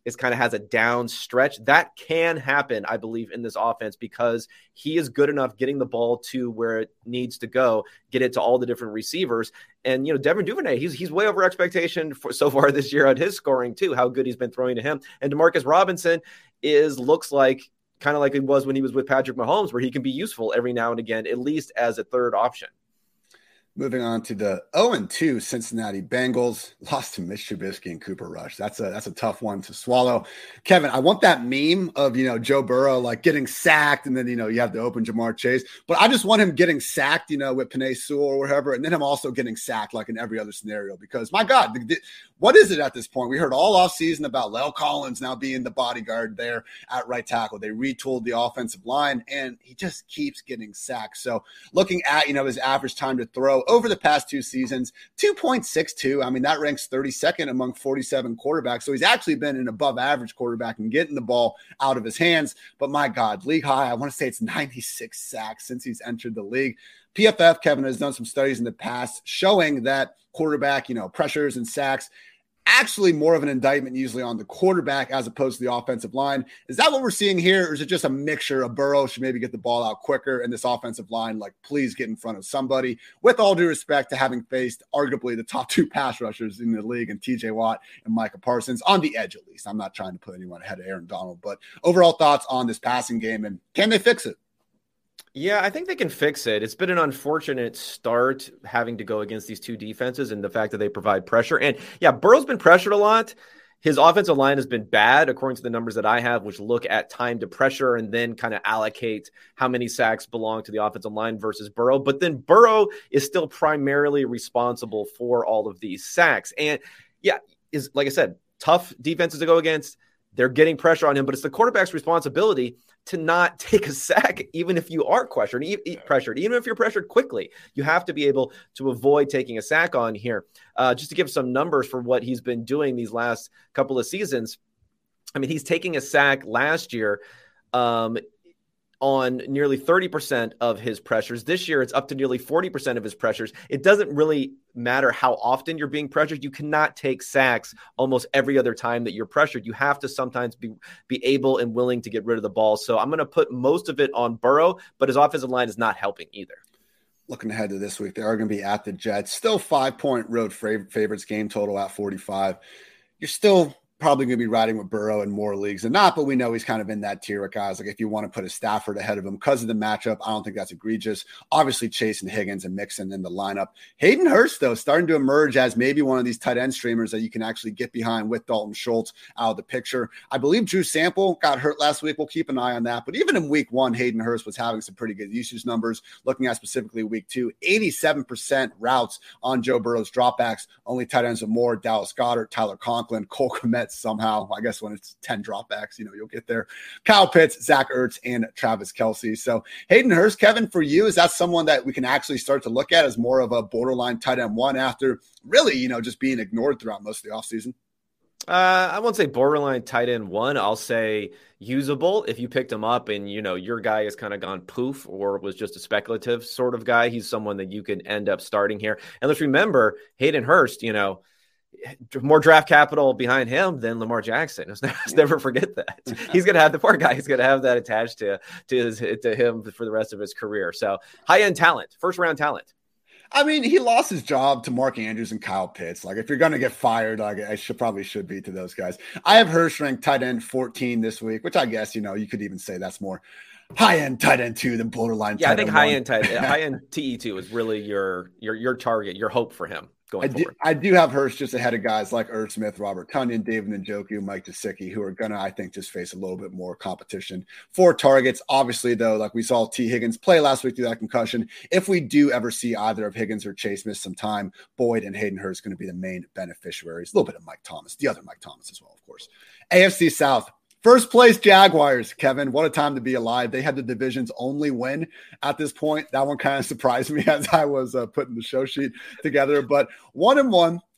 kind of has a down stretch. That can happen, I believe, in this offense because he is good enough getting the ball to where it needs to go, get it to all the different receivers. And, Devin Duvernay, he's way over expectation for so far this year on his scoring too, how good he's been throwing to him. And Demarcus Robinson looks like kind of like it was when he was with Patrick Mahomes, where he can be useful every now and again, at least as a third option. Moving on to the 0-2 Cincinnati Bengals, lost to Mitch Trubisky and Cooper Rush. That's a tough one to swallow. Kevin, I want that meme of, Joe Burrow like getting sacked and then, you have to open Jamar Chase. But I just want him getting sacked, with Penei Sewell or whatever, and then him also getting sacked like in every other scenario. Because, my God, what is it at this point? We heard all offseason about La'el Collins now being the bodyguard there at right tackle. They retooled the offensive line, and he just keeps getting sacked. So looking at, his average time to throw over the past 2 seasons, 2.62. I mean, that ranks 32nd among 47 quarterbacks. So he's actually been an above average quarterback and getting the ball out of his hands. But my God, league high, I want to say it's 96 sacks since he's entered the league. PFF, Kevin, has done some studies in the past showing that quarterback, pressures and sacks, actually more of an indictment usually on the quarterback as opposed to the offensive line. Is that what we're seeing here? Or is it just a mixture of Burrow should maybe get the ball out quicker and this offensive line, like, please get in front of somebody, with all due respect to having faced arguably the top 2 pass rushers in the league and TJ Watt and Micah Parsons on the edge, at least. I'm not trying to put anyone ahead of Aaron Donald, but overall thoughts on this passing game and can they fix it? Yeah, I think they can fix it. It's been an unfortunate start having to go against these 2 defenses and the fact that they provide pressure. And yeah, Burrow's been pressured a lot. His offensive line has been bad, according to the numbers that I have, which look at time to pressure and then kind of allocate how many sacks belong to the offensive line versus Burrow. But then Burrow is still primarily responsible for all of these sacks. And yeah, is like I said, tough defenses to go against. They're getting pressure on him, but it's the quarterback's responsibility to not take a sack, even if you are pressured, even if you're pressured quickly. You have to be able to avoid taking a sack on here. Just to give some numbers for what he's been doing these last couple of seasons. I mean, he's taking a sack last year on nearly 30% of his pressures. This year, it's up to nearly 40% of his pressures. It doesn't really matter how often you're being pressured. You cannot take sacks almost every other time that you're pressured. You have to sometimes be able and willing to get rid of the ball. So I'm going to put most of it on Burrow, but his offensive line is not helping either. Looking ahead to this week, they are going to be at the Jets. Still 5-point road favorites, game total at 45. You're still probably going to be riding with Burrow in more leagues than not, but we know he's kind of in that tier of guys. Like if you want to put a Stafford ahead of him because of the matchup, I don't think that's egregious. Obviously, Chase and Higgins and Mixon in the lineup. Hayden Hurst, though, starting to emerge as maybe one of these tight end streamers that you can actually get behind with Dalton Schultz out of the picture. I believe Drew Sample got hurt last week. We'll keep an eye on that. But even in week 1, Hayden Hurst was having some pretty good usage numbers. Looking at specifically week 2, 87% routes on Joe Burrow's dropbacks. Only tight ends with more: Dallas Goedert, Tyler Conklin, Cole Kmet somehow. I guess when it's 10 dropbacks, you'll get there. Kyle Pitts, Zach Ertz, and Travis Kelce. So Hayden Hurst, Kevin, for you, is that someone that we can actually start to look at as more of a borderline tight end 1 after really, just being ignored throughout most of the offseason? I won't say borderline tight end 1. I'll say usable. If you picked him up and, your guy has kind of gone poof or was just a speculative sort of guy, he's someone that you could end up starting here. And let's remember, Hayden Hurst, more draft capital behind him than Lamar Jackson. Let's never forget that. He's going to have the poor guy. He's going to have that attached to him for the rest of his career. So high-end talent, first-round talent. I mean, he lost his job to Mark Andrews and Kyle Pitts. Like, if you're going to get fired, I probably should be to those guys. I have Hurst ranked tight end 14 this week, which I guess, you could even say that's more high-end tight end 2 than borderline tight end 1. Yeah, I think high-end TE2 is really your target, your hope for him. I do have Hurst just ahead of guys like Irv Smith, Robert Tonyan, David Njoku, Mike Gesicki, who are going to, I think, just face a little bit more competition for targets. Obviously, though, like we saw T. Higgins play last week through that concussion. If we do ever see either of Higgins or Chase miss some time, Boyd and Hayden Hurst going to be the main beneficiaries. A little bit of Mike Thomas, the other Mike Thomas as well, of course. AFC South. First place Jaguars, Kevin. What a time to be alive. They had the division's only win at this point. That one kind of surprised me as I was putting the show sheet together. But 1-1,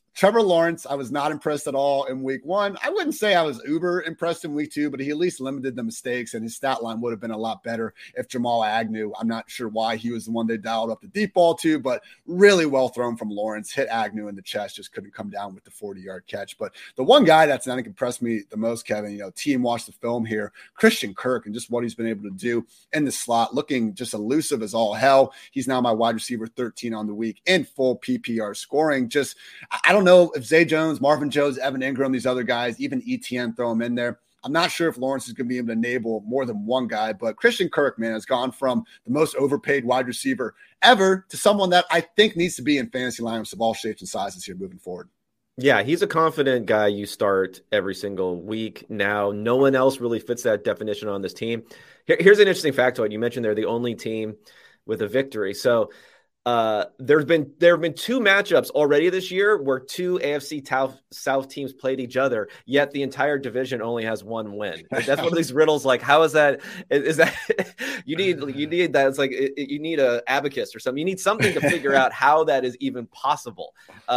Trevor Lawrence, I was not impressed at all in week 1. I wouldn't say I was uber impressed in week 2, but he at least limited the mistakes, and his stat line would have been a lot better if Jamal Agnew, I'm not sure why he was the one they dialed up the deep ball to, but really well thrown from Lawrence, hit Agnew in the chest, just couldn't come down with the 40-yard catch. But the one guy that's not impressed me the most, Kevin, team watch the film here, Christian Kirk, and just what he's been able to do in the slot, looking just elusive as all hell. He's now my wide receiver 13 on the week in full PPR scoring. Just, I don't know if Zay Jones, Marvin Jones, Evan Ingram, these other guys, even ETN, throw them in there. I'm not sure if Lawrence is going to be able to enable more than one guy, but Christian Kirk, man, has gone from the most overpaid wide receiver ever to someone that I think needs to be in fantasy lineups of all shapes and sizes here moving forward. Yeah, he's a confident guy you start every single week now. No one else really fits that definition on this team. Here's an interesting factoid. You mentioned they're the only team with a victory. So there have been 2 matchups already this year where 2 AFC South teams played each other, yet the entire division only has 1 win. That's one of these riddles. Like, how is that? Is that you need that? It's like you need a abacus or something. You need something to figure out how that is even possible.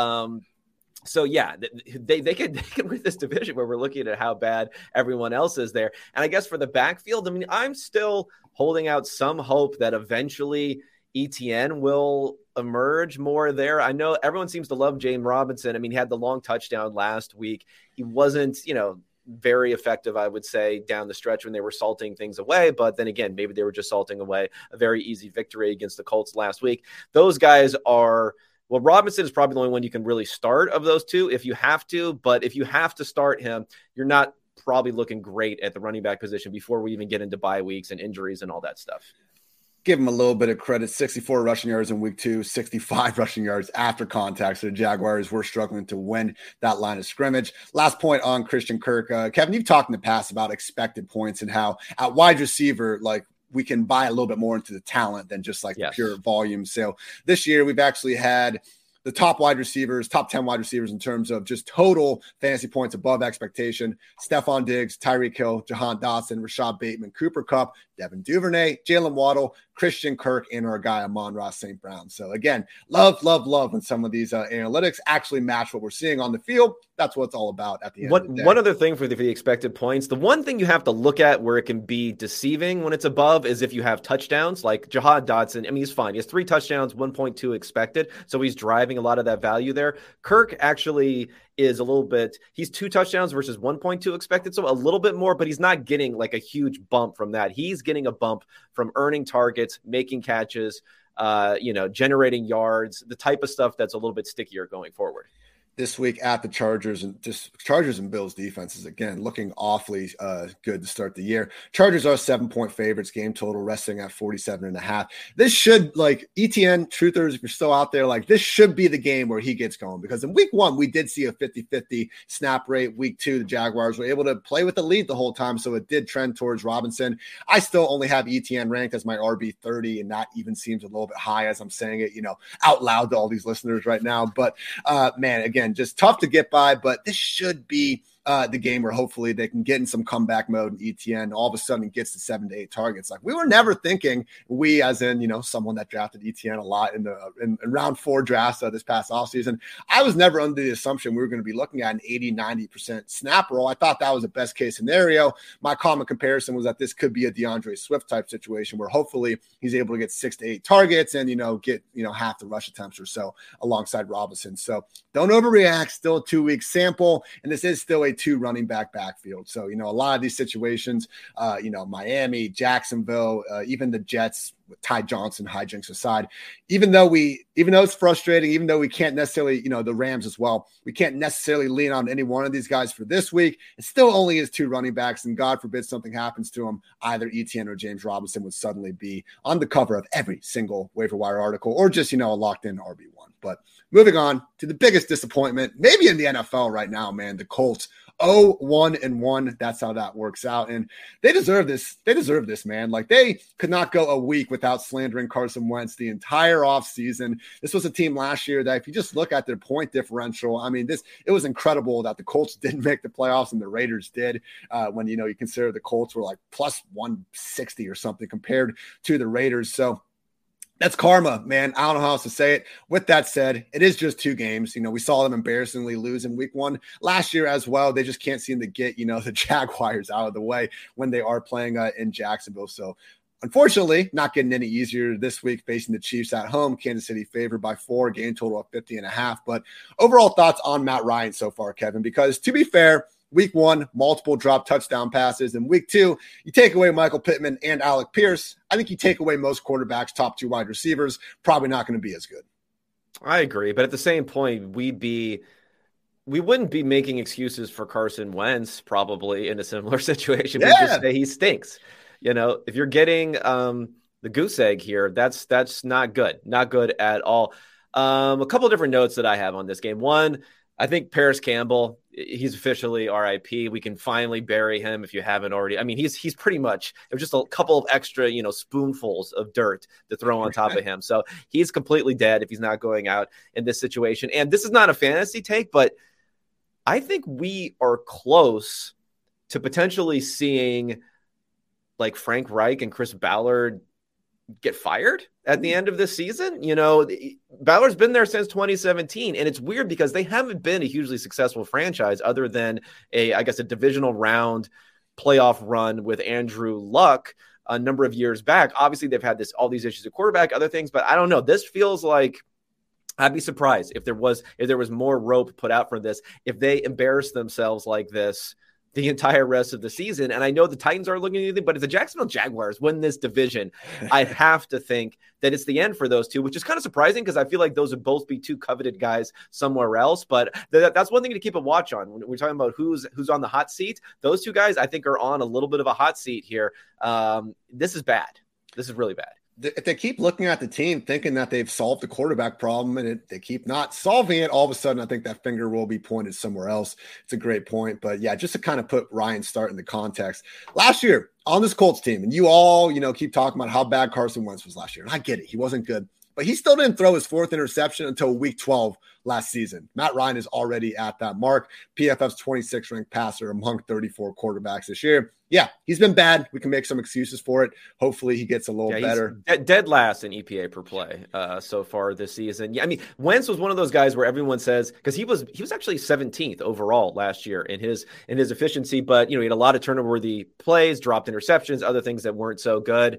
So yeah, they can win this division where we're looking at how bad everyone else is there. And I guess for the backfield, I mean, I'm still holding out some hope that eventually ETN will emerge more there. I know everyone seems to love James Robinson. I mean, he had the long touchdown last week. He wasn't, very effective, I would say, down the stretch when they were salting things away. But then again, maybe they were just salting away a very easy victory against the Colts last week. Those guys are... Well, Robinson is probably the only one you can really start of those 2 if you have to. But if you have to start him, you're not probably looking great at the running back position before we even get into bye weeks and injuries and all that stuff. Give him a little bit of credit. 64 rushing yards in week 2, 65 rushing yards after contact. So the Jaguars were struggling to win that line of scrimmage. Last point on Christian Kirk. Kevin, you've talked in the past about expected points and how at wide receiver, like, we can buy a little bit more into the talent than just like the pure volume. So this year we've actually had the top 10 wide receivers in terms of just total fantasy points above expectation. Stephon Diggs, Tyreek Hill, Jahan Dotson, Rashad Bateman, Cooper Kupp, Devin Duvernay, Jalen Waddle, Christian Kirk, and our guy Amon-Ra St. Brown. So again, love when some of these analytics actually match what we're seeing on the field. That's what it's all about at the end of the day. One other thing for the expected points, the one thing you have to look at where it can be deceiving when it's above is if you have touchdowns like Jahan Dotson. I mean, he's fine. He has 3 touchdowns, 1.2 expected. So he's driving a lot of that value there. Kirk actually is a little bit, he's 2 touchdowns versus 1.2 expected. So a little bit more, but he's not getting like a huge bump from that. He's getting a bump from earning targets, making catches, generating yards, the type of stuff that's a little bit stickier going forward. This week at the Chargers and Bills defenses, again, looking awfully good to start the year. Chargers are 7-point favorites, game total resting at 47.5. This should, like, ETN truthers, if you're still out there, like, this should be the game where he gets going, because in week 1, we did see a 50-50 snap rate. Week 2, the Jaguars were able to play with the lead the whole time, so it did trend towards Robinson. I still only have ETN ranked as my RB30, and that even seems a little bit high as I'm saying it, out loud to all these listeners right now. But, man, again, just tough to get by, but this should be the game where hopefully they can get in some comeback mode, and ETN all of a sudden gets to 7 to 8 targets. Like, we were never thinking, we as in, someone that drafted ETN a lot in round 4 drafts this past offseason, I was never under the assumption we were going to be looking at an 80-90% snap roll. I thought that was a best case scenario. My common comparison was that this could be a DeAndre Swift type situation where hopefully he's able to get 6 to 8 targets and, get, half the rush attempts or so alongside Robinson. So don't overreact, still a 2-week sample. And this is still a 2 running back backfield. So, a lot of these situations, Miami, Jacksonville, even the Jets with Ty Johnson hijinks aside, even though it's frustrating, even though we can't necessarily, the Rams as well, we can't necessarily lean on any one of these guys for this week. It still only is 2 running backs, and God forbid something happens to them, either ETN or James Robinson would suddenly be on the cover of every single waiver wire article, or just, a locked in RB1. But moving on to the biggest disappointment, maybe in the NFL right now, man, the Colts. 0-1-1. That's how that works out. And they deserve this. They deserve this, man. Like, they could not go a week without slandering Carson Wentz the entire offseason. This was a team last year that, if you just look at their point differential, I mean, it was incredible that the Colts didn't make the playoffs and the Raiders did, when, you consider the Colts were like plus 160 or something compared to the Raiders. So That's karma, man. I don't know how else to say it. With that said, it is just 2 games. We saw them embarrassingly lose in week 1 last year as well. They just can't seem to get, the Jaguars out of the way when they are playing in Jacksonville. So unfortunately, not getting any easier this week facing the Chiefs at home. Kansas City favored by 4, game total of 50.5. But overall thoughts on Matt Ryan so far, Kevin, because to be fair, week 1, multiple drop touchdown passes. And week 2, you take away Michael Pittman and Alec Pierce. I think you take away most quarterbacks, top 2 wide receivers, probably not going to be as good. I agree. But at the same point, we wouldn't be making excuses for Carson Wentz probably in a similar situation. Yeah. We just say he stinks. If you're getting the goose egg here, that's not good. Not good at all. A couple of different notes that I have on this game. One, I think Paris Campbell, he's officially RIP. We can finally bury him if you haven't already. I mean, he's pretty much, it was just a couple of extra, spoonfuls of dirt to throw on top of him. So he's completely dead if he's not going out in this situation. And this is not a fantasy take, but I think we are close to potentially seeing like Frank Reich and Chris Ballard get fired at the end of this season. Ballard's been there since 2017, and it's weird because they haven't been a hugely successful franchise other than a divisional round playoff run with Andrew Luck a number of years back. Obviously, they've had all these issues at quarterback, other things, but I don't know. This feels like I'd be surprised if there was more rope put out for this, if they embarrass themselves like this the entire rest of the season. And I know the Titans are looking at anything, but if the Jacksonville Jaguars win this division, I'd have to think that it's the end for those two, which is kind of surprising because I feel like those would both be 2 coveted guys somewhere else. But that's one thing to keep a watch on when we're talking about who's on the hot seat. Those 2 guys, I think, are on a little bit of a hot seat here. This is bad. This is really bad. If they keep looking at the team thinking that they've solved the quarterback problem and they keep not solving it, all of a sudden I think that finger will be pointed somewhere else. It's a great point. But yeah, just to kind of put Ryan's start into context, last year on this Colts team, and you all, keep talking about how bad Carson Wentz was last year. And I get it. He wasn't good, but he still didn't throw his 4th interception until week 12 last season. Matt Ryan is already at that mark. PFF's 26th ranked passer among 34 quarterbacks this year. Yeah, he's been bad. We can make some excuses for it. Hopefully he gets a little better. Dead last in EPA per play so far this season. Yeah, I mean, Wentz was one of those guys where everyone says, because he was actually 17th overall last year in his efficiency, but he had a lot of turnover-worthy plays, dropped interceptions, other things that weren't so good.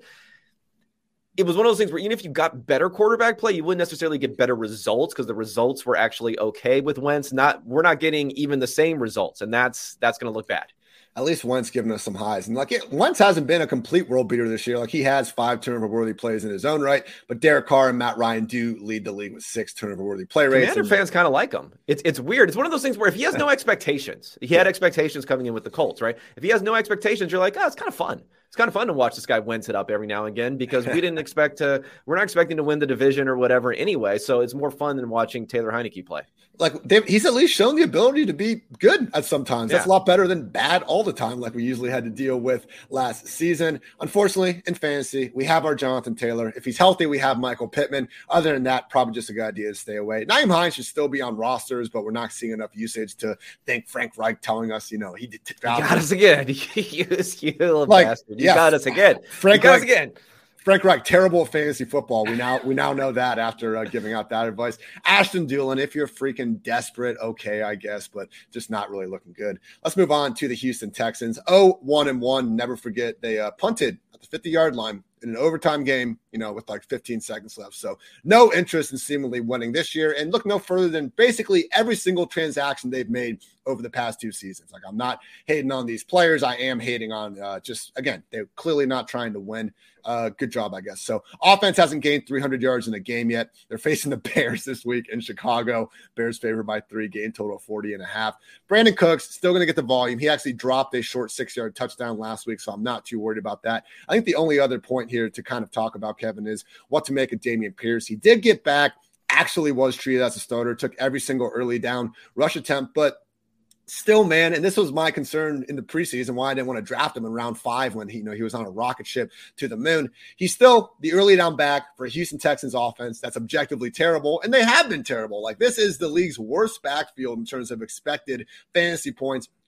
It was one of those things where even if you got better quarterback play, you wouldn't necessarily get better results because the results were actually okay with Wentz. We're not getting even the same results, and that's going to look bad. At least Wentz giving us some highs. And Wentz hasn't been a complete world beater this year. He has 5 turnover-worthy plays in his own right, but Derek Carr and Matt Ryan do lead the league with 6 turnover-worthy play rates. Commander fans kind of like him. It's weird. It's one of those things where if he has no expectations, he had expectations coming in with the Colts, right? If he has no expectations, you're like, it's kind of fun. It's kind of fun to watch this guy Wentz it up every now and again because we're not expecting to win the division or whatever anyway. So it's more fun than watching Taylor Heineke play. He's at least shown the ability to be good at sometimes. That's a lot better than bad all the time, like we usually had to deal with last season. Unfortunately, in fantasy, we have our Jonathan Taylor. If he's healthy, we have Michael Pittman. Other than that, probably just a good idea to stay away. Nyheim Hines should still be on rosters, but we're not seeing enough usage to think Frank Reich telling us, he did. You got us again. You little bastard. You got us again. Frank Reich again. Frank Reich, terrible at fantasy football. We now know that after giving out that advice. Ashton Dulin, if you're freaking desperate, okay, I guess, but just not really looking good. Let's move on to the Houston Texans. 1-1. Never forget they punted at the 50-yard line in an overtime game, with 15 seconds left. So no interest in seemingly winning this year, and look no further than basically every single transaction they've made over the past 2 seasons. I'm not hating on these players. I am hating on they're clearly not trying to win. Good job, I guess. So offense hasn't gained 300 yards in a game yet. They're facing the Bears this week in Chicago. Bears favored by 3, game total of 40.5. Brandon Cooks still going to get the volume. He actually dropped a short 6-yard touchdown last week, so I'm not too worried about that. I think the only other point here to kind of talk about, Kevin, is what to make of Dameon Pierce. He did get back, actually was treated as a starter, took every single early down rush attempt, but still, man, and this was my concern in the preseason, why I didn't want to draft him in round 5 when he was on a rocket ship to the moon. He's still the early down back for a Houston Texans offense that's objectively terrible, and they have been terrible. This is the league's worst backfield in terms of expected fantasy points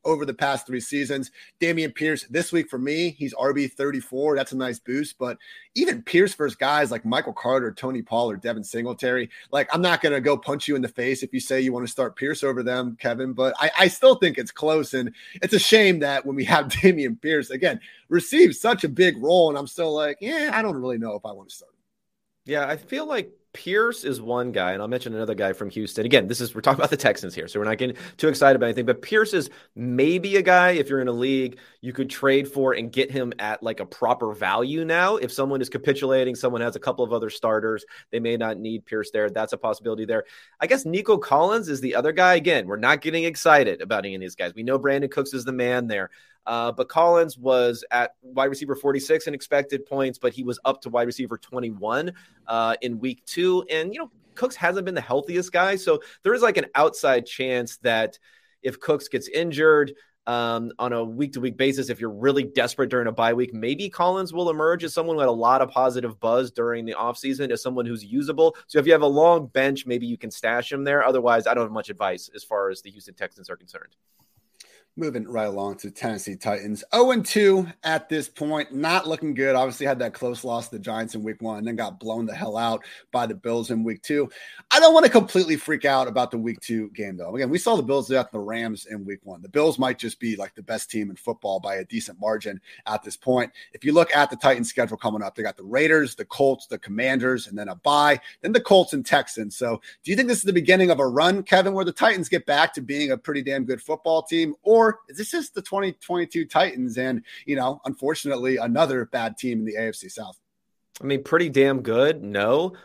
over the past 3 seasons. Dameon Pierce this week for me, he's RB 34. That's a nice boost. But even Pierce versus guys like Michael Carter, Tony Pollard, Devin Singletary, like I'm not going to go punch you in the face if you say you want to start Pierce over them, Kevin. But I still think it's close. And it's a shame that when we have Dameon Pierce, again, receives such a big role. And I'm still like, yeah, I don't really know if I want to start him. Yeah, I feel like Pierce is one guy, and I'll mention another guy from Houston. Again, we're talking about the Texans here, so we're not getting too excited about anything, but Pierce is maybe a guy, if you're in a league, you could trade for and get him at like a proper value now. If someone is capitulating, someone has a couple of other starters, they may not need Pierce there. That's a possibility there. I guess Nico Collins is the other guy. Again, we're not getting excited about any of these guys. We know Brandon Cooks is the man there. But Collins was at wide receiver 46 in expected points, but he was up to wide receiver 21 in week 2. And, Cooks hasn't been the healthiest guy. So there is like an outside chance that if Cooks gets injured on a week-to-week basis, if you're really desperate during a bye week, maybe Collins will emerge as someone who had a lot of positive buzz during the offseason, as someone who's usable. So if you have a long bench, maybe you can stash him there. Otherwise, I don't have much advice as far as the Houston Texans are concerned. Moving right along to Tennessee Titans. 0-2 at this point. Not looking good. Obviously had that close loss to the Giants in week 1 and then got blown the hell out by the Bills in week 2. I don't want to completely freak out about the week 2 game, though. Again, we saw the Bills do that to the Rams in week 1. The Bills might just be like the best team in football by a decent margin at this point. If you look at the Titans schedule coming up, they got the Raiders, the Colts, the Commanders, and then a bye, then the Colts and Texans. So do you think this is the beginning of a run, Kevin, where the Titans get back to being a pretty damn good football team? Or is this just the 2022 Titans and, unfortunately, another bad team in the AFC South? I mean, pretty damn good. No.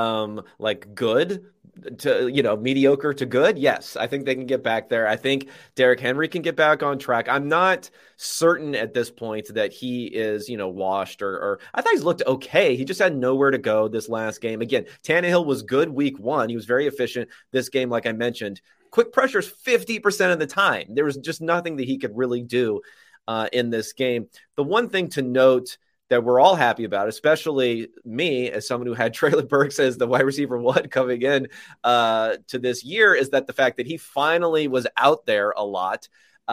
Like good to, mediocre to good. Yes. I think they can get back there. I think Derrick Henry can get back on track. I'm not certain at this point that he is, washed or I thought he's looked okay. He just had nowhere to go this last game. Again, Tannehill was good week 1. He was very efficient. This game, like I mentioned, quick pressures 50% of the time. There was just nothing that he could really do in this game. The one thing to note that we're all happy about, especially me as someone who had Treylon Burks as the wide receiver 1 coming in to this year, is that the fact that he finally was out there a lot.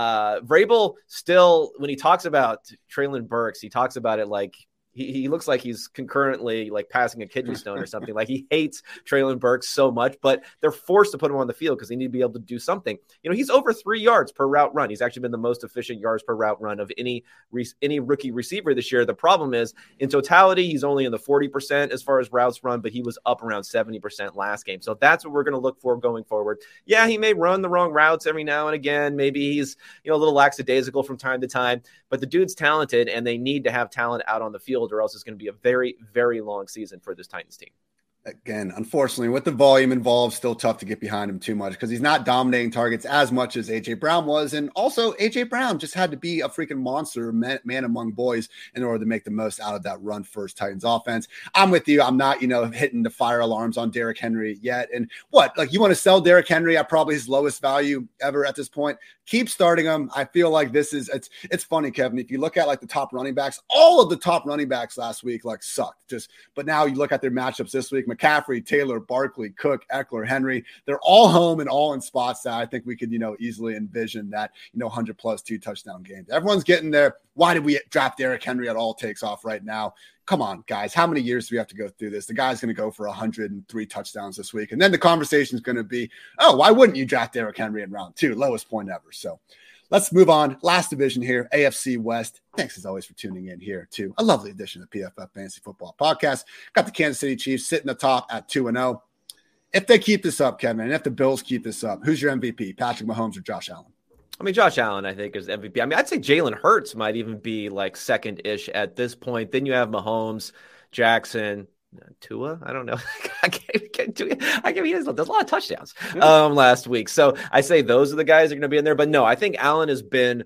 Vrabel still, when he talks about Treylon Burks, he talks about it like he looks like he's concurrently like passing a kidney stone or something. Like he hates Treylon Burks so much, but they're forced to put him on the field because they need to be able to do something. He's over 3 yards per route run. He's actually been the most efficient yards per route run of any rookie receiver this year. The problem is in totality, he's only in the 40% as far as routes run, but he was up around 70% last game. So that's what we're going to look for going forward. Yeah, he may run the wrong routes every now and again. Maybe he's, a little lackadaisical from time to time, but the dude's talented and they need to have talent out on the field, or else it's going to be a very, very long season for this Titans team. Again, unfortunately, with the volume involved, still tough to get behind him too much because he's not dominating targets as much as A.J. Brown was. And also, A.J. Brown just had to be a freaking monster, man among boys, in order to make the most out of that run-first Titans offense. I'm with you. I'm not, hitting the fire alarms on Derrick Henry yet. And you want to sell Derrick Henry at probably his lowest value ever at this point? Keep starting him. I feel like it's funny, Kevin. If you look at like the top running backs, all of the top running backs last week sucked. But now you look at their matchups this week: McCaffrey, Taylor, Barkley, Cook, Eckler, Henry. They're all home and all in spots that I think we could, easily envision that 100+ 2-touchdown games. Everyone's getting there. Why did we draft Derrick Henry at all takes off right now? Come on, guys. How many years do we have to go through this? The guy's going to go for 103 touchdowns this week. And then the conversation is going to be, oh, why wouldn't you draft Derrick Henry in round 2? Lowest point ever. So let's move on. Last division here, AFC West. Thanks as always for tuning in here to a lovely edition of PFF Fantasy Football Podcast. Got the Kansas City Chiefs sitting atop at 2-0. If they keep this up, Kevin, and if the Bills keep this up, who's your MVP, Patrick Mahomes or Josh Allen? I mean, Josh Allen, I think, is MVP. I mean, I'd say Jalen Hurts might even be like second-ish at this point. Then you have Mahomes, Jackson, Tua. I don't know. I mean, he does a lot of touchdowns last week. So I say those are the guys that are going to be in there. But no, I think Allen has been,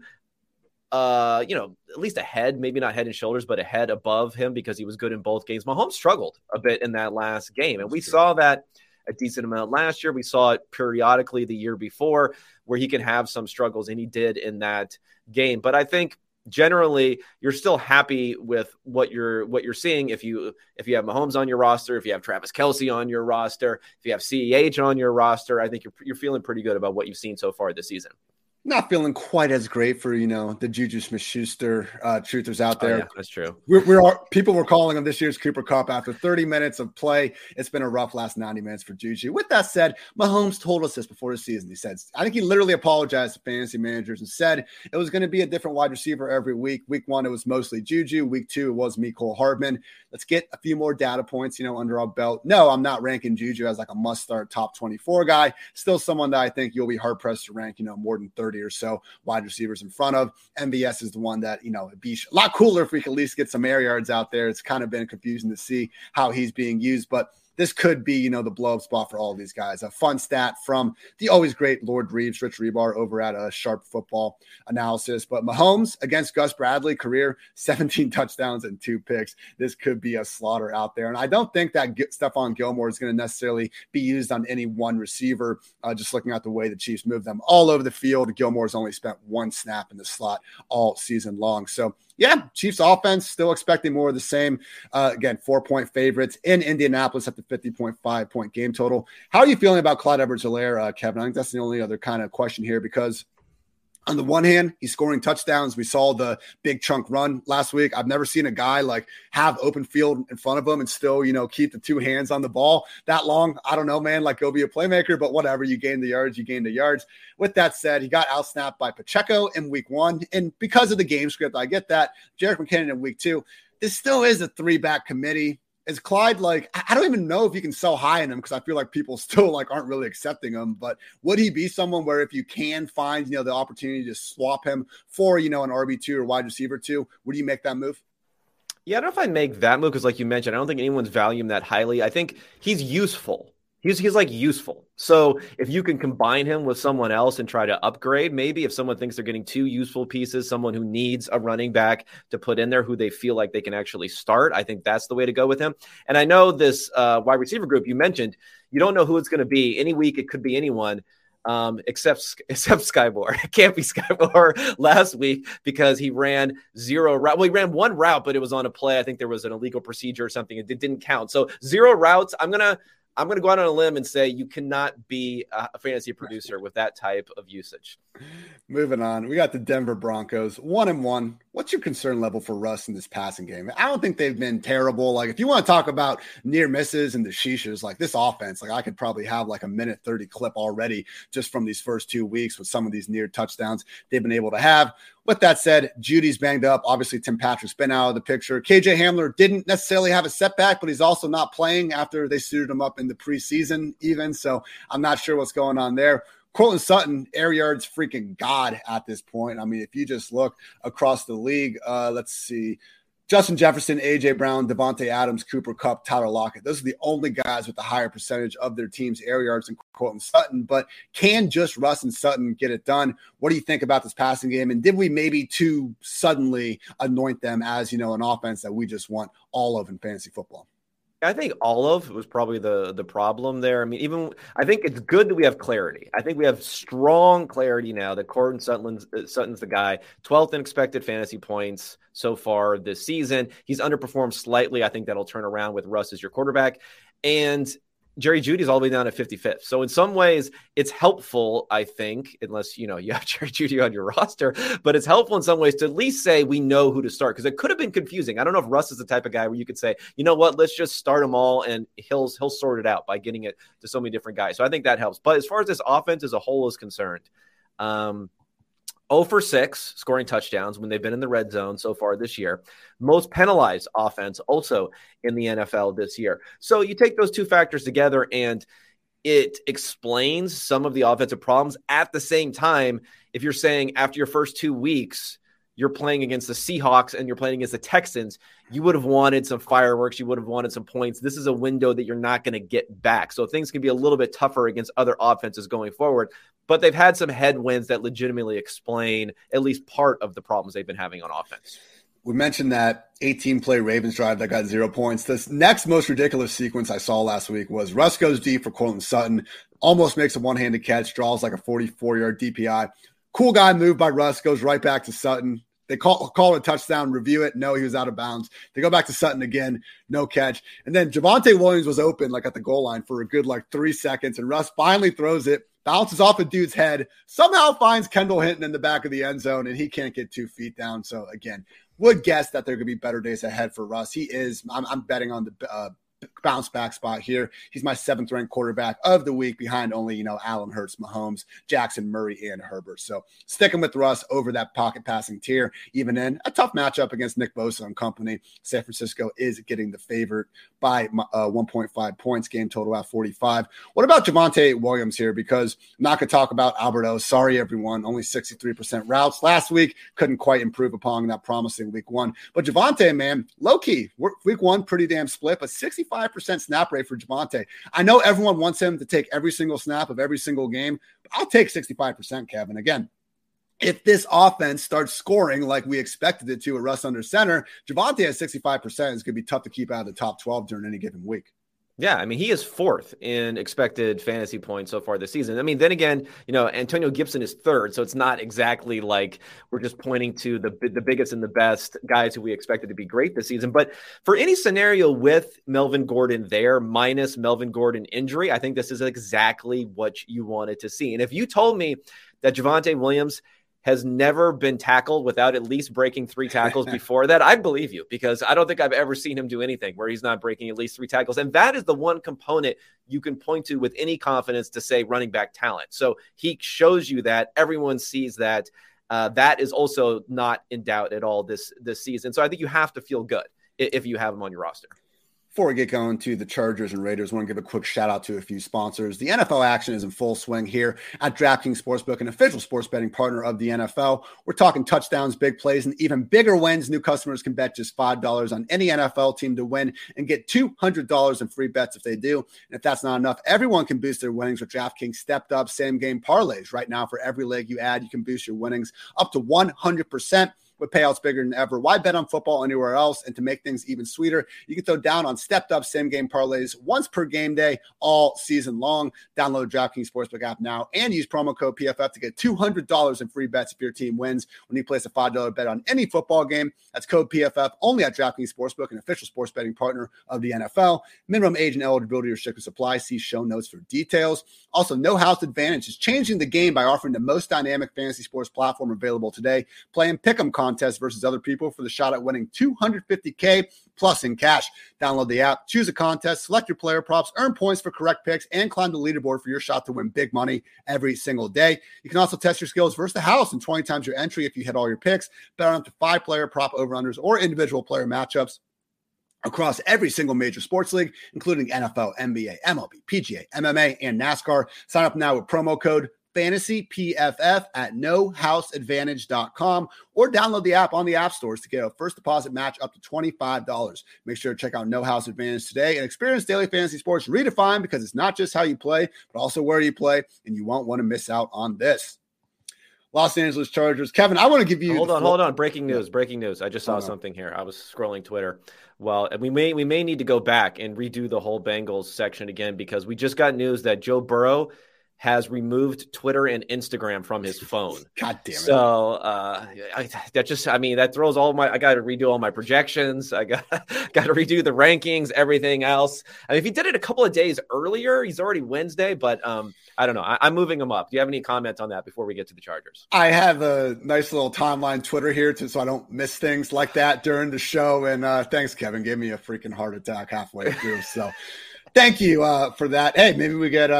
at least ahead, maybe not head and shoulders, but ahead above him because he was good in both games. Mahomes struggled a bit in that last game, and we saw that a decent amount last year. We saw it periodically the year before where he can have some struggles, and he did in that game. But I think generally you're still happy with what you're seeing if you have Mahomes on your roster, if you have Travis Kelce on your roster, if you have CEH on your roster. I think you're feeling pretty good about what you've seen so far this season. Not feeling quite as great for, the Juju Smith-Schuster truthers out Oh there. yeah, that's true. People were calling him this year's Cooper Kupp after 30 minutes of play. It's been a rough last 90 minutes for Juju. With that said, Mahomes told us this before the season. He said, I think he literally apologized to fantasy managers and said it was going to be a different wide receiver every week. Week 1, it was mostly Juju. Week 2, it was Mecole Hardman. Let's get a few more data points, under our belt. No, I'm not ranking Juju as like a must-start top 24 guy. Still someone that I think you'll be hard-pressed to rank, more than 30 or so wide receivers in front of. MVS is the one that, it'd be a lot cooler if we could at least get some air yards out there. It's kind of been confusing to see how he's being used, but this could be, the blow-up spot for all of these guys. A fun stat from the always great Lord Reeves, Rich Rebar, over at a Sharp Football Analysis. But Mahomes against Gus Bradley, career 17 touchdowns and 2 picks. This could be a slaughter out there. And I don't think that Stephon Gilmore is going to necessarily be used on any one receiver. Just looking at the way the Chiefs move them all over the field, Gilmore's only spent 1 snap in the slot all season long. So, yeah, Chiefs offense still expecting more of the same. Again, 4-point favorites in Indianapolis at the 50.5 point game total. How are you feeling about Clyde Edwards-Helaire, Kevin? I think that's the only other kind of question here, because on the one hand, he's scoring touchdowns. We saw the big chunk run last week. I've never seen a guy have open field in front of him and still, keep the 2 hands on the ball that long. I don't know, man, go be a playmaker, but whatever. You gain the yards, With that said, he got outsnapped by Pacheco in week 1. And because of the game script, I get that. Jerick McKinnon in week 2. This still is a 3-back committee. Is Clyde I don't even know if you can sell high in him, because I feel like people still aren't really accepting him, but would he be someone where if you can find, the opportunity to swap him for, an RB2 or wide receiver 2, would you make that move? Yeah, I don't know if I make that move, because like you mentioned, I don't think anyone's valuing him that highly. I think he's useful. He's useful. So if you can combine him with someone else and try to upgrade, maybe if someone thinks they're getting 2 useful pieces, someone who needs a running back to put in there who they feel like they can actually start, I think that's the way to go with him. And I know this wide receiver group you mentioned, you don't know who it's going to be. Any week it could be anyone. Except Skyy Moore. It can't be Skyy Moore last week because he ran 0 route. Well, he ran 1 route, but it was on a play. I think there was an illegal procedure or something. It didn't count. So 0 routes. I'm gonna go out on a limb and say you cannot be a fantasy producer with that type of usage. Moving on, we got the Denver Broncos 1-1. What's your concern level for Russ in this passing game? I don't think they've been terrible. If you want to talk about near misses and the sheeshas, this offense, I could probably have a minute 30 clip already just from these first 2 weeks with some of these near touchdowns they've been able to have. With that said, Judy's banged up. Obviously, Tim Patrick's been out of the picture. KJ Hamler didn't necessarily have a setback, but he's also not playing after they suited him up in the preseason even. So I'm not sure what's going on there. Courtland Sutton, air yards, freaking God at this point. I mean, if you just look across the league, let's see. Justin Jefferson, A.J. Brown, Devontae Adams, Cooper Kupp, Tyler Lockett. Those are the only guys with the higher percentage of their team's air yards than Courtland Sutton. But can just Russ and Sutton get it done? What do you think about this passing game? And did we maybe too suddenly anoint them as, an offense that we just want all of in fantasy football? I think all of was probably the problem there. I mean, I think it's good that we have clarity. I think we have strong clarity now that Courtland Sutton's the guy. 12th in expected fantasy points so far this season. He's underperformed slightly. I think that'll turn around with Russ as your quarterback. And Jerry Jeudy's all the way down at 55th. So in some ways, it's helpful, I think, unless, you have Jerry Jeudy on your roster, but it's helpful in some ways to at least say we know who to start, because it could have been confusing. I don't know if Russ is the type of guy where you could say, you know what, let's just start them all and he'll sort it out by getting it to so many different guys. So I think that helps. But as far as this offense as a whole is concerned, 0 for 6 scoring touchdowns when they've been in the red zone so far this year. Most penalized offense also in the NFL this year. So you take those 2 factors together and it explains some of the offensive problems. At the same time, if you're saying after your first 2 weeks, you're playing against the Seahawks and you're playing against the Texans, you would have wanted some fireworks. You would have wanted some points. This is a window that you're not going to get back. So things can be a little bit tougher against other offenses going forward. But they've had some headwinds that legitimately explain at least part of the problems they've been having on offense. We mentioned that 18-play Ravens drive that got 0 points. This next most ridiculous sequence I saw last week was Russ goes deep for Courtland Sutton, almost makes a one-handed catch, draws a 44-yard DPI. Cool guy move by Russ, goes right back to Sutton. They call it a touchdown, review it. No, he was out of bounds. They go back to Sutton again, no catch. And then Javonte Williams was open at the goal line for a good 3 seconds, and Russ finally throws it bounces off a dude's head, somehow finds Kendall Hinton in the back of the end zone, and he can't get 2 feet down. So again, would guess that there could be better days ahead for Russ. I'm betting on the bounce back spot here. He's my 7th ranked quarterback of the week, behind only, Allen Hurts, Mahomes, Jackson, Murray, and Herbert. So sticking with Russ over that pocket passing tier, even in a tough matchup against Nick Bosa and company. San Francisco is getting the favorite by 1.5 points, game total at 45. What about Javonte Williams here? Because I'm not going to talk about Alberto. Sorry, everyone. Only 63% routes last week. Couldn't quite improve upon that promising week 1. But Javonte, man, low-key, week 1, pretty damn split, but 65% snap rate for Javonte. I know everyone wants him to take every single snap of every single game, but I'll take 65%, Kevin. Again, if this offense starts scoring like we expected it to at Russ under center, Javonte at 65% is going to be tough to keep out of the top 12 during any given week. Yeah, I mean, he is 4th in expected fantasy points so far this season. I mean, then again, Antonio Gibson is 3rd, so it's not exactly like we're just pointing to the biggest and the best guys who we expected to be great this season. But for any scenario with Melvin Gordon there, minus Melvin Gordon injury, I think this is exactly what you wanted to see. And if you told me that Javonte Williams has never been tackled without at least breaking 3 tackles before that, I believe you, because I don't think I've ever seen him do anything where he's not breaking at least 3 tackles. And that is the one component you can point to with any confidence to say running back talent. So he shows you that. Everyone sees that. That is also not in doubt at all this season. So I think you have to feel good if you have him on your roster. Before we get going to the Chargers and Raiders, I want to give a quick shout out to a few sponsors. The NFL action is in full swing here at DraftKings Sportsbook, an official sports betting partner of the NFL. We're talking touchdowns, big plays, and even bigger wins. New customers can bet just $5 on any NFL team to win and get $200 in free bets if they do. And if that's not enough, everyone can boost their winnings with DraftKings stepped up same game parlays. Right now, for every leg you add, you can boost your winnings up to 100%. With payouts bigger than ever. Why bet on football anywhere else? And to make things even sweeter, you can throw down on stepped up same game parlays once per game day all season long. Download the DraftKings Sportsbook app now and use promo code PFF to get $200 in free bets if your team wins when you place a $5 bet on any football game. That's code PFF only at DraftKings Sportsbook, an official sports betting partner of the NFL. Minimum age and eligibility restrictions apply. See show notes for details. Also, No House Advantage is changing the game by offering the most dynamic fantasy sports platform available today. Play and pick 'em contest versus other people for the shot at winning $250K plus in cash. Download the app, choose a contest, select your player props, earn points for correct picks, and climb the leaderboard for your shot to win big money every single day. You can also test your skills versus the house and 20 times your entry if you hit all your picks. Bet on up to 5 player prop over-unders or individual player matchups across every single major sports league, including NFL, NBA, MLB, PGA, MMA, and NASCAR. Sign up now with promo code FANTASYPFF at nohouseadvantage.com or download the app on the app stores to get a first deposit match up to $25. Make sure to check out No House Advantage today and experience daily fantasy sports redefined, because it's not just how you play, but also where you play, and you won't want to miss out on this. Los Angeles Chargers. Kevin, I want to give you... Hold on. Breaking news. I just saw something here. I was scrolling Twitter. Well, we may need to go back and redo the whole Bengals section again, because we just got news that Joe Burrow has removed Twitter and Instagram from his phone. God damn it. So that throws I got to redo all my projections. I got to redo the rankings, everything else. I mean, if he did it a couple of days earlier, he's already Wednesday, but I don't know. I'm moving him up. Do you have any comment on that before we get to the Chargers? I have a nice little timeline Twitter here so I don't miss things like that during the show. And thanks, Kevin. Gave me a freaking heart attack halfway through. So thank you for that. Hey, maybe we get,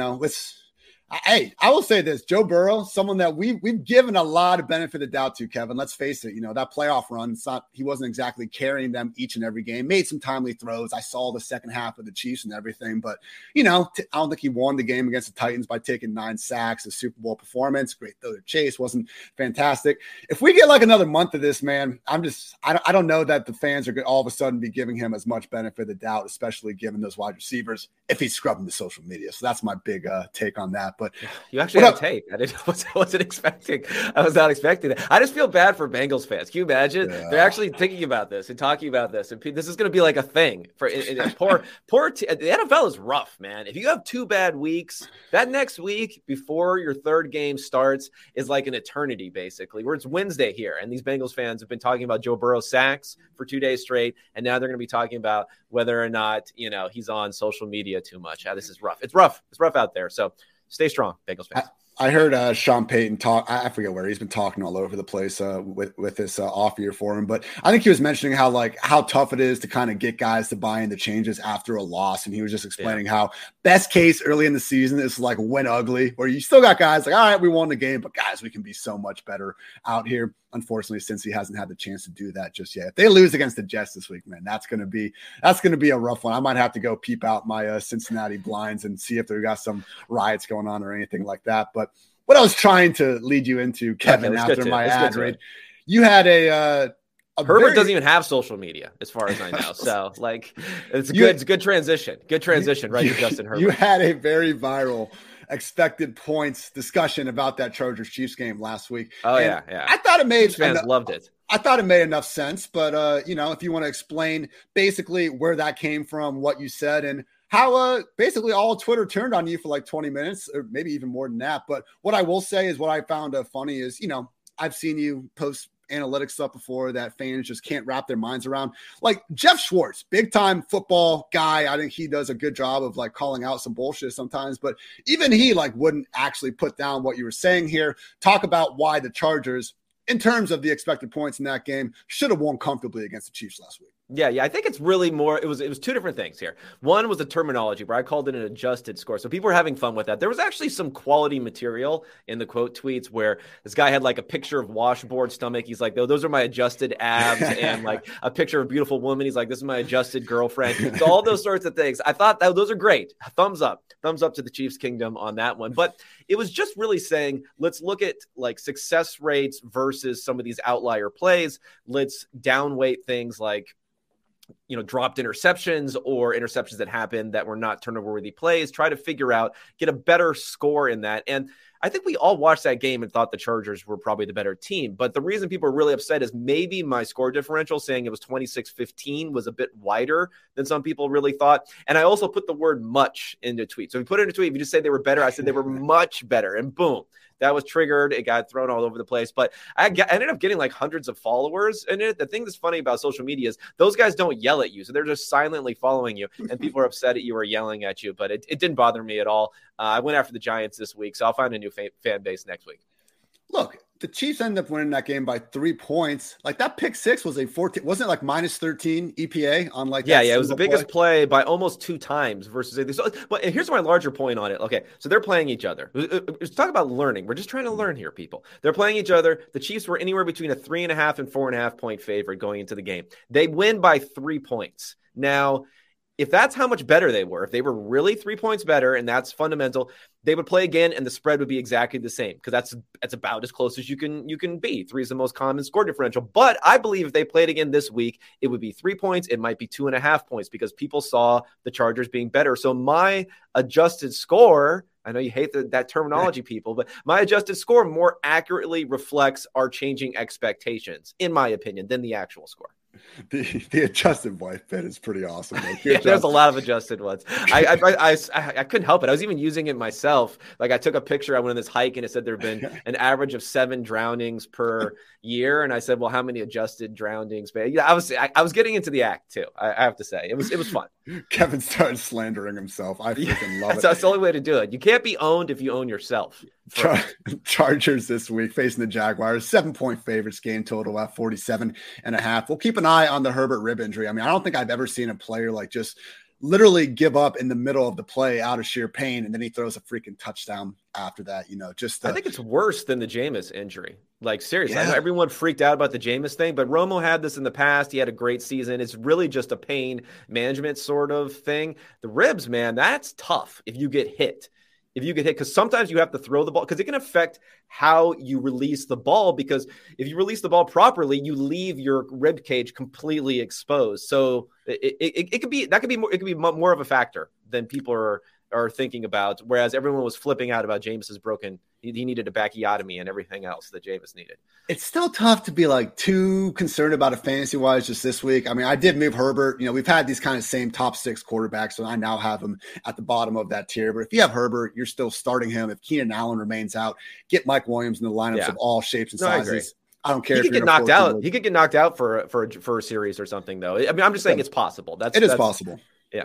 Hey, I will say this, Joe Burrow, someone that we've given a lot of benefit of doubt to, Kevin. Let's face it, that playoff run, he wasn't exactly carrying them each and every game, made some timely throws. I saw the second half of the Chiefs and everything, but, I don't think he won the game against the Titans by taking 9 sacks, a Super Bowl performance. Great throw to Chase, wasn't fantastic. If we get like another month of this, man, I don't know that the fans are going to all of a sudden be giving him as much benefit of doubt, especially given those wide receivers, if he's scrubbing the social media. So that's my big take on that. But you actually had a take. I wasn't expecting. I was not expecting that. I just feel bad for Bengals fans. Can you imagine? Yeah. They're actually thinking about this and talking about this, and this is going to be like a thing for the NFL is rough, man. If you have 2 bad weeks, that next week before your 3rd game starts is like an eternity, basically. Where it's Wednesday here, and these Bengals fans have been talking about Joe Burrow sacks for 2 days straight, and now they're going to be talking about whether or not he's on social media too much. This is rough. It's rough out there. So stay strong, Bengals fans. I heard Sean Payton talk. I forget where he's been talking all over the place with this off year for him, but I think he was mentioning how tough it is to kind of get guys to buy into changes after a loss, and he was just explaining how best case early in the season is like win ugly, where you still got guys like, all right, we won the game, but guys, we can be so much better out here. Unfortunately, since he hasn't had the chance to do that just yet. If they lose against the Jets this week, man, that's gonna be a rough one. I might have to go peep out my Cincinnati blinds and see if they've got some riots going on or anything like that. But what I was trying to lead you into, Kevin, after my ad read, you had a Herbert doesn't even have social media, as far as I know. So, like, it's a good transition. Good transition, right, to Justin Herbert. You had a very viral expected points discussion about that Chargers-Chiefs game last week. Oh, and yeah. I thought it made fans loved it. I thought it made enough sense, but if you want to explain basically where that came from, what you said, and how basically all Twitter turned on you for like 20 minutes, or maybe even more than that. But what I will say is what I found funny is, I've seen you post analytics stuff before that fans just can't wrap their minds around. Like Jeff Schwartz, big time football guy. I think he does a good job of like calling out some bullshit sometimes, but even he like wouldn't actually put down what you were saying here. Talk about why the Chargers, in terms of the expected points in that game, should have won comfortably against the Chiefs last week. Yeah. I think it's really more, it was two different things here. One was the terminology where I called it an adjusted score. So people were having fun with that. There was actually some quality material in the quote tweets where this guy had like a picture of washboard stomach. He's like, those are my adjusted abs, and like a picture of a beautiful woman. He's like, this is my adjusted girlfriend. So all those sorts of things. I thought that those are great. Thumbs up to the Chiefs kingdom on that one. But it was just really saying, let's look at like success rates versus some of these outlier plays. Let's downweight things like, dropped interceptions or interceptions that happened that were not turnover-worthy plays, try to figure out, get a better score in that. And I think we all watched that game and thought the Chargers were probably the better team. But the reason people are really upset is maybe my score differential saying it was 26-15 was a bit wider than some people really thought. And I also put the word much into a tweet. So if you put it in a tweet, if you just say they were better, I said they were much better. And boom, that was triggered. It got thrown all over the place. But I ended up getting like hundreds of followers in it. The thing that's funny about social media is those guys don't yell at you. So they're just silently following you. And people are upset at you or yelling at you. But it didn't bother me at all. I went after the Giants this week, so I'll find a new fan base next week. Look, the Chiefs ended up winning that game by 3 points. Like that pick six was a 14, wasn't it like minus 13 EPA on like that? Yeah, it was the biggest play by almost 2 times versus. But here's my larger point on it. Okay, so they're playing each other. Let's talk about learning. We're just trying to learn here, people. They're playing each other. The Chiefs were anywhere between a 3.5 and 4.5 point favorite going into the game. They win by 3 points. Now, if that's how much better they were, if they were really 3 points better, and that's fundamental, they would play again, and the spread would be exactly the same because that's about as close as you can be. 3 is the most common score differential. But I believe if they played again this week, it would be 3 points. It might be 2.5 points because people saw the Chargers being better. So my adjusted score, I know you hate that terminology, people, but my adjusted score more accurately reflects our changing expectations, in my opinion, than the actual score. The adjusted wife bet is pretty awesome. Yeah, there's a lot of adjusted ones. I couldn't help it. I was even using it myself. Like I took a picture. I went on this hike and it said there have been an average of 7 drownings per year. And I said, well, how many adjusted drownings? But yeah, I was getting into the act too. I have to say it was fun. Kevin started slandering himself. I freaking love it. That's the only way to do it. You can't be owned if you own yourself. Chargers this week facing the Jaguars, 7-point favorites, game total at 47.5. We'll keep an eye on the Herbert rib injury. I mean, I don't think I've ever seen a player like just literally give up in the middle of the play out of sheer pain, and then he throws a freaking touchdown after that. I think it's worse than the Jameis injury. Like seriously, I know everyone freaked out about the Jameis thing, but Romo had this in the past. He had a great season. It's really just a pain management sort of thing. The ribs, man, that's tough if you get hit. Because sometimes you have to throw the ball because it can affect how you release the ball, because if you release the ball properly, you leave your rib cage completely exposed. So it could be more of a factor than people are thinking about. Whereas everyone was flipping out about Jameis's broken, he needed a backiotomy and everything else that Jameis needed. It's still tough to be like too concerned about it fantasy wise just this week. I mean, I did move Herbert. We've had these kind of same top 6 quarterbacks, so I now have him at the bottom of that tier. But if you have Herbert, you're still starting him. If Keenan Allen remains out, get Mike Williams in the lineups of all shapes and sizes. I don't care. He could get knocked out. He could get knocked out for a series or something, though. I mean, I'm just saying it's possible. It is possible. Yeah.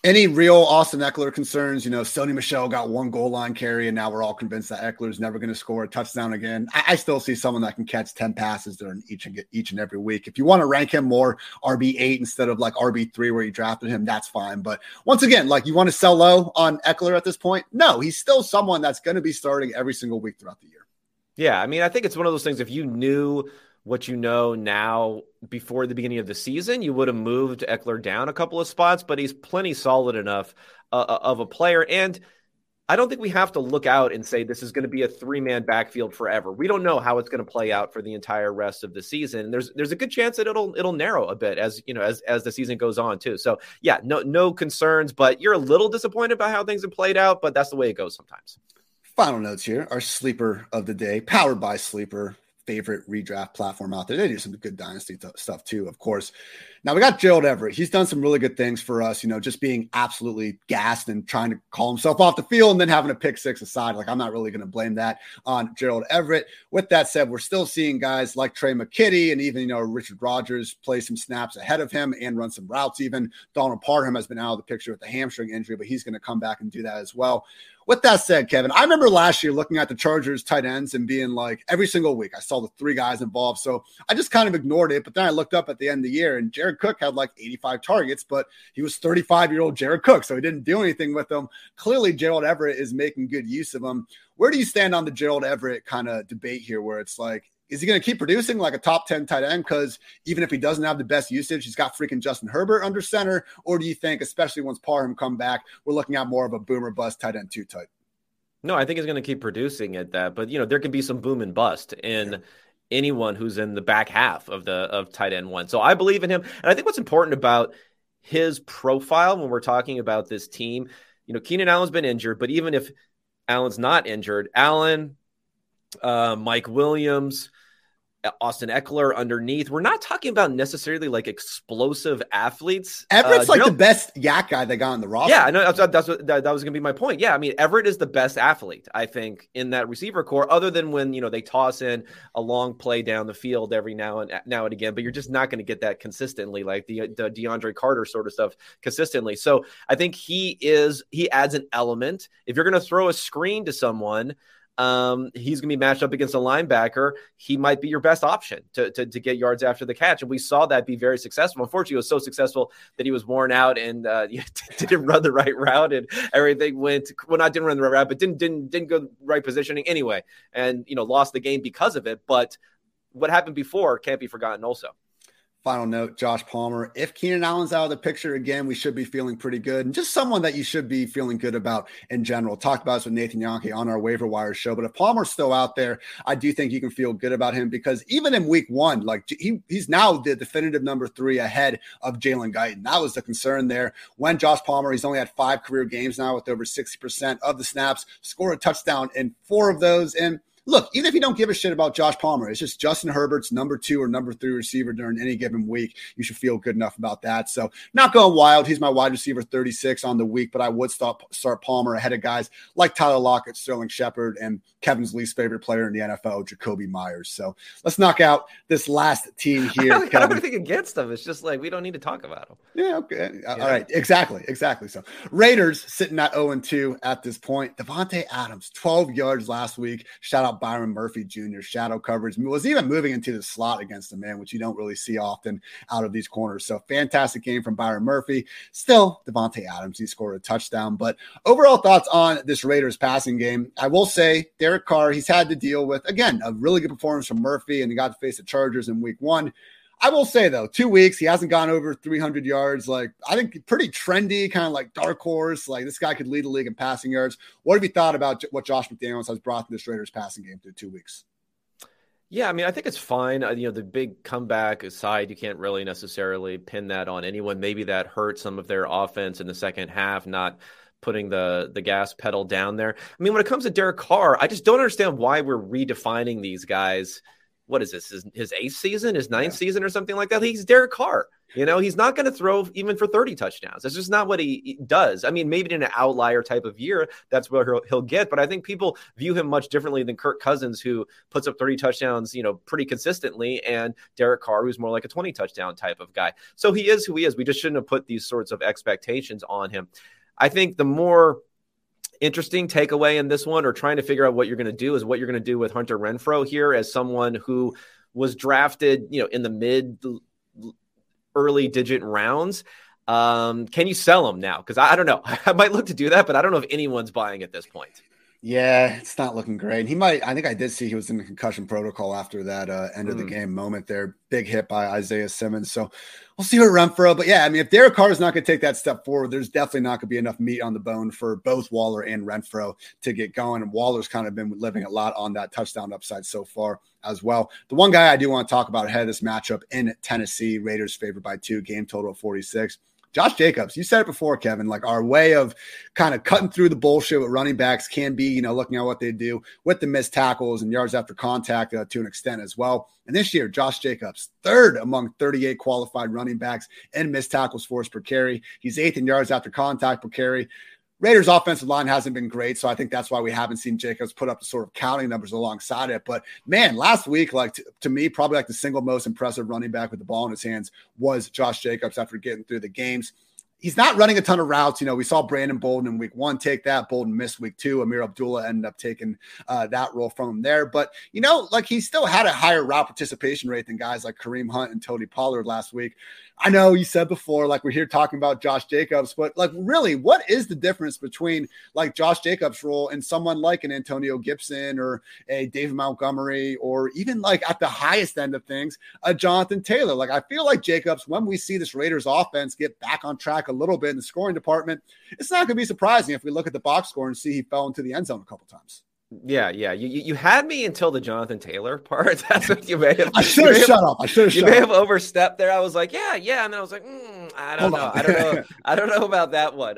Any real Austin Eckler concerns? Sony Michel got one goal line carry, and now we're all convinced that Eckler's never going to score a touchdown again. I still see someone that can catch 10 passes during each and every week. If you want to rank him more RB8 instead of like RB3 where you drafted him, that's fine. But once again, like, you want to sell low on Eckler at this point? No, he's still someone that's going to be starting every single week throughout the year. Yeah, I mean, I think it's one of those things, if you knew what you know now before the beginning of the season, you would have moved Eckler down a couple of spots, but he's plenty solid enough of a player. And I don't think we have to look out and say this is going to be a 3-man backfield forever. We don't know how it's going to play out for the entire rest of the season. There's a good chance that it'll narrow a bit as the season goes on too. So yeah, no concerns, but you're a little disappointed by how things have played out, but that's the way it goes sometimes. Final notes here. Our sleeper of the day, powered by Sleeper, favorite redraft platform out there. They do some good dynasty stuff too, of course. Now we got Gerald Everett. He's done some really good things for us, just being absolutely gassed and trying to call himself off the field and then having a pick six aside. Like, I'm not really going to blame that on Gerald Everett. With that said, we're still seeing guys like Trey McKitty and even, Richard Rodgers play some snaps ahead of him and run some routes. Even Donald Parham has been out of the picture with the hamstring injury, but he's going to come back and do that as well. With that said, Kevin, I remember last year looking at the Chargers tight ends and being like, every single week I saw the 3 guys involved. So I just kind of ignored it. But then I looked up at the end of the year and Jared Cook had like 85 targets, but he was 35-year-old Jared Cook. So he didn't do anything with them. Clearly, Gerald Everett is making good use of him. Where do you stand on the Gerald Everett kind of debate here where it's like, is he going to keep producing like a top 10 tight end? Because even if he doesn't have the best usage, he's got freaking Justin Herbert under center. Or do you think, especially once Parham come back, we're looking at more of a boomer bust tight end 2 type? No, I think he's going to keep producing at that. But, there can be some boom and bust in anyone who's in the back half of tight end 1. So I believe in him. And I think what's important about his profile when we're talking about this team, Keenan Allen's been injured, but even if Allen's not injured, Allen, Mike Williams, Austin Eckler underneath. We're not talking about necessarily like explosive athletes. Everett's like the best yak guy they got on the roster. Yeah, I know that was going to be my point. Yeah, I mean, Everett is the best athlete, I think, in that receiver core, other than when, they toss in a long play down the field every now and again, but you're just not going to get that consistently, like the DeAndre Carter sort of stuff consistently. So I think he adds an element. If you're going to throw a screen to someone, he's going to be matched up against a linebacker. He might be your best option to get yards after the catch. And we saw that be very successful. Unfortunately, it was so successful that he was worn out and didn't run the right route and everything didn't run the right route, but didn't go the right positioning anyway. And, lost the game because of it. But what happened before can't be forgotten also. Final note, Josh Palmer. If Keenan Allen's out of the picture again, we should be feeling pretty good. And just someone that you should be feeling good about in general. Talked about this with Nathan Yonke on our waiver wire show. But if Palmer's still out there, I do think you can feel good about him because even in week 1, like he's now the definitive number 3 ahead of Jalen Guyton. That was the concern there. When Josh Palmer, he's only had 5 career games now with over 60% of the snaps, scored a touchdown in 4 of those. And look, even if you don't give a shit about Josh Palmer, it's just Justin Herbert's number 2 or number 3 receiver during any given week. You should feel good enough about that. So not going wild. He's my wide receiver 36 on the week, but I would start Palmer ahead of guys like Tyler Lockett, Sterling Shepard, and Kevin's least favorite player in the NFL, Jacoby Myers. So let's knock out this last team here. I don't have anything against them. It's just like we don't need to talk about them. Yeah, okay. All right. Exactly. So Raiders sitting at 0-2 at this point. Devontae Adams, 12 yards last week. Shout out Byron Murphy Jr. Shadow coverage was even moving into the slot against the man, which you don't really see often out of these corners. So fantastic game from Byron Murphy. Still, Devontae Adams, he scored a touchdown. But overall thoughts on this Raiders passing game. I will say Derek Carr, he's had to deal with, again, a really good performance from Murphy, and he got to face the Chargers in week 1. I will say, though, 2 weeks, he hasn't gone over 300 yards. Like, I think pretty trendy, kind of like dark horse. Like, this guy could lead the league in passing yards. What have you thought about what Josh McDaniels has brought to this Raiders passing game through 2 weeks? Yeah, I mean, I think it's fine. The big comeback aside, you can't really necessarily pin that on anyone. Maybe that hurt some of their offense in the second half, not putting the gas pedal down there. I mean, when it comes to Derek Carr, I just don't understand why we're redefining these guys. What is this? His 8th season, his 9th season or something like that? He's Derek Carr. He's not going to throw even for 30 touchdowns. That's just not what he does. I mean, maybe in an outlier type of year, that's where he'll get. But I think people view him much differently than Kirk Cousins, who puts up 30 touchdowns, pretty consistently, and Derek Carr, who's more like a 20 touchdown type of guy. So he is who he is. We just shouldn't have put these sorts of expectations on him. I think the more interesting takeaway in this one, or trying to figure out what you're going to do, is what you're going to do with Hunter Renfrow here as someone who was drafted, in the early digit rounds. Can you sell him now? Because I don't know. I might look to do that, but I don't know if anyone's buying at this point. Yeah, it's not looking great. I think I did see he was in the concussion protocol after that end of the game moment there. Big hit by Isaiah Simmons. So we'll see what Renfrow. But yeah, I mean, if Derek Carr is not going to take that step forward, there's definitely not going to be enough meat on the bone for both Waller and Renfrow to get going. And Waller's kind of been living a lot on that touchdown upside so far as well. The one guy I do want to talk about ahead of this matchup in Tennessee, Raiders favored by 2, game total of 46. Josh Jacobs, you said it before, Kevin, like our way of kind of cutting through the bullshit with running backs can be, looking at what they do with the missed tackles and yards after contact to an extent as well. And this year, Josh Jacobs, 3rd among 38 qualified running backs in missed tackles forced per carry. He's 8th in yards after contact per carry. Raiders offensive line hasn't been great, so I think that's why we haven't seen Jacobs put up the sort of counting numbers alongside it. But man, last week, to me, probably like the single most impressive running back with the ball in his hands was Josh Jacobs after getting through the games. He's not running a ton of routes. We saw Brandon Bolden in week 1 take that. Bolden missed week 2. Amir Abdullah ended up taking that role from him there. But, he still had a higher route participation rate than guys like Kareem Hunt and Tony Pollard last week. I know you said before, we're here talking about Josh Jacobs, but really, what is the difference between Josh Jacobs' role and someone like an Antonio Gibson or a David Montgomery, or even at the highest end of things, a Jonathan Taylor? I feel like Jacobs, when we see this Raiders offense get back on track a little bit in the scoring department, it's not going to be surprising if we look at the box score and see he fell into the end zone a couple times. Yeah. You had me until the Jonathan Taylor part. That's what you may have. I should have shut up. You may have overstepped there. I was like, yeah. And then I was like, I don't know. I don't know about that one.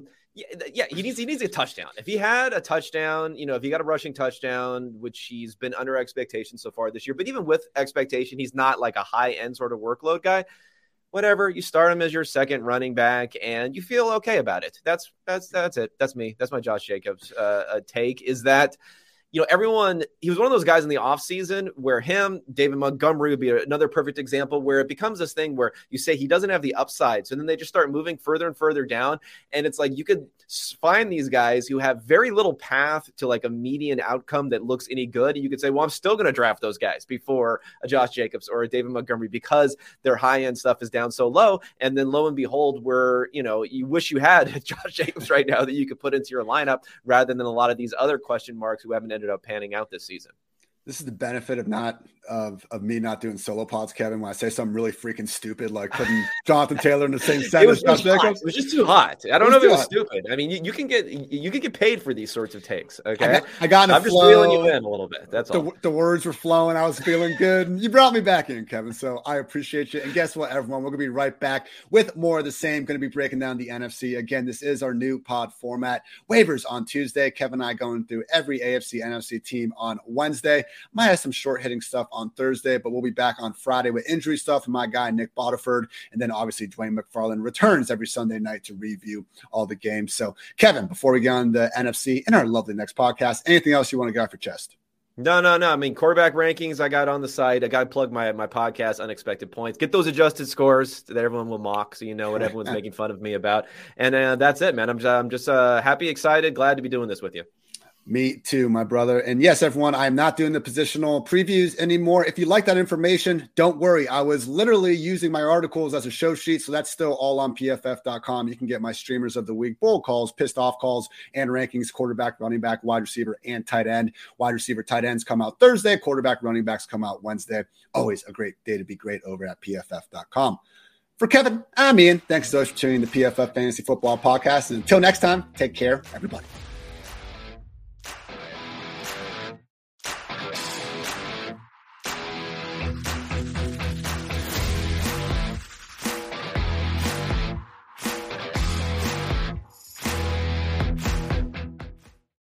Yeah. He needs a touchdown. If he had a touchdown, if he got a rushing touchdown, which he's been under expectation so far this year, but even with expectation, he's not a high end sort of workload guy. Whatever, you start him as your second running back and you feel okay about it. That's it. That's me. That's my Josh Jacobs take, is that, everyone, he was one of those guys in the offseason where David Montgomery would be another perfect example, where it becomes this thing where you say he doesn't have the upside. So then they just start moving further and further down. And it's you could find these guys who have very little path to a median outcome that looks any good. And you could say, well, I'm still going to draft those guys before a Josh Jacobs or a David Montgomery because their high end stuff is down so low. And then lo and behold, you wish you had Josh Jacobs right now that you could put into your lineup rather than a lot of these other question marks who haven't ended up panning out this season. This is the benefit of me not doing solo pods, Kevin, when I say something really freaking stupid, like putting Jonathan Taylor in the same sentence. It was just too hot. I don't know if it was stupid. I mean, you can get paid for these sorts of takes. Okay. I got in a flow. Just reeling you in a little bit. That's all. The words were flowing. I was feeling good. And you brought me back in, Kevin. So I appreciate you. And guess what, everyone? We're going to be right back with more of the same. Going to be breaking down the NFC. Again, this is our new pod format. Waivers on Tuesday. Kevin and I going through every AFC, NFC team on Wednesday. Might have some short hitting stuff on Thursday, but we'll be back on Friday with injury stuff and my guy Nick Botiford, and then obviously Dwayne McFarland returns every Sunday night to review all the games. So Kevin, before we get on the NFC and our lovely next podcast, anything else you want to get off your chest? No. I mean, quarterback rankings I got on the site. I got to plug my podcast, Unexpected Points. Get those adjusted scores that everyone will mock, so you know what everyone's making fun of me about. And that's it, man. I'm just happy, excited, glad to be doing this with you. Me too, my brother. And yes, everyone, I'm not doing the positional previews anymore. If you like that information, don't worry. I was literally using my articles as a show sheet, so that's still all on pff.com. You can get my streamers of the week, bowl calls, pissed off calls, and rankings, quarterback, running back, wide receiver, and tight end. Wide receiver, tight ends come out Thursday. Quarterback, running backs come out Wednesday. Always a great day to be great over at pff.com. For Kevin, I'm Ian. Thanks so much for tuning in to PFF Fantasy Football Podcast. And until next time, take care, everybody.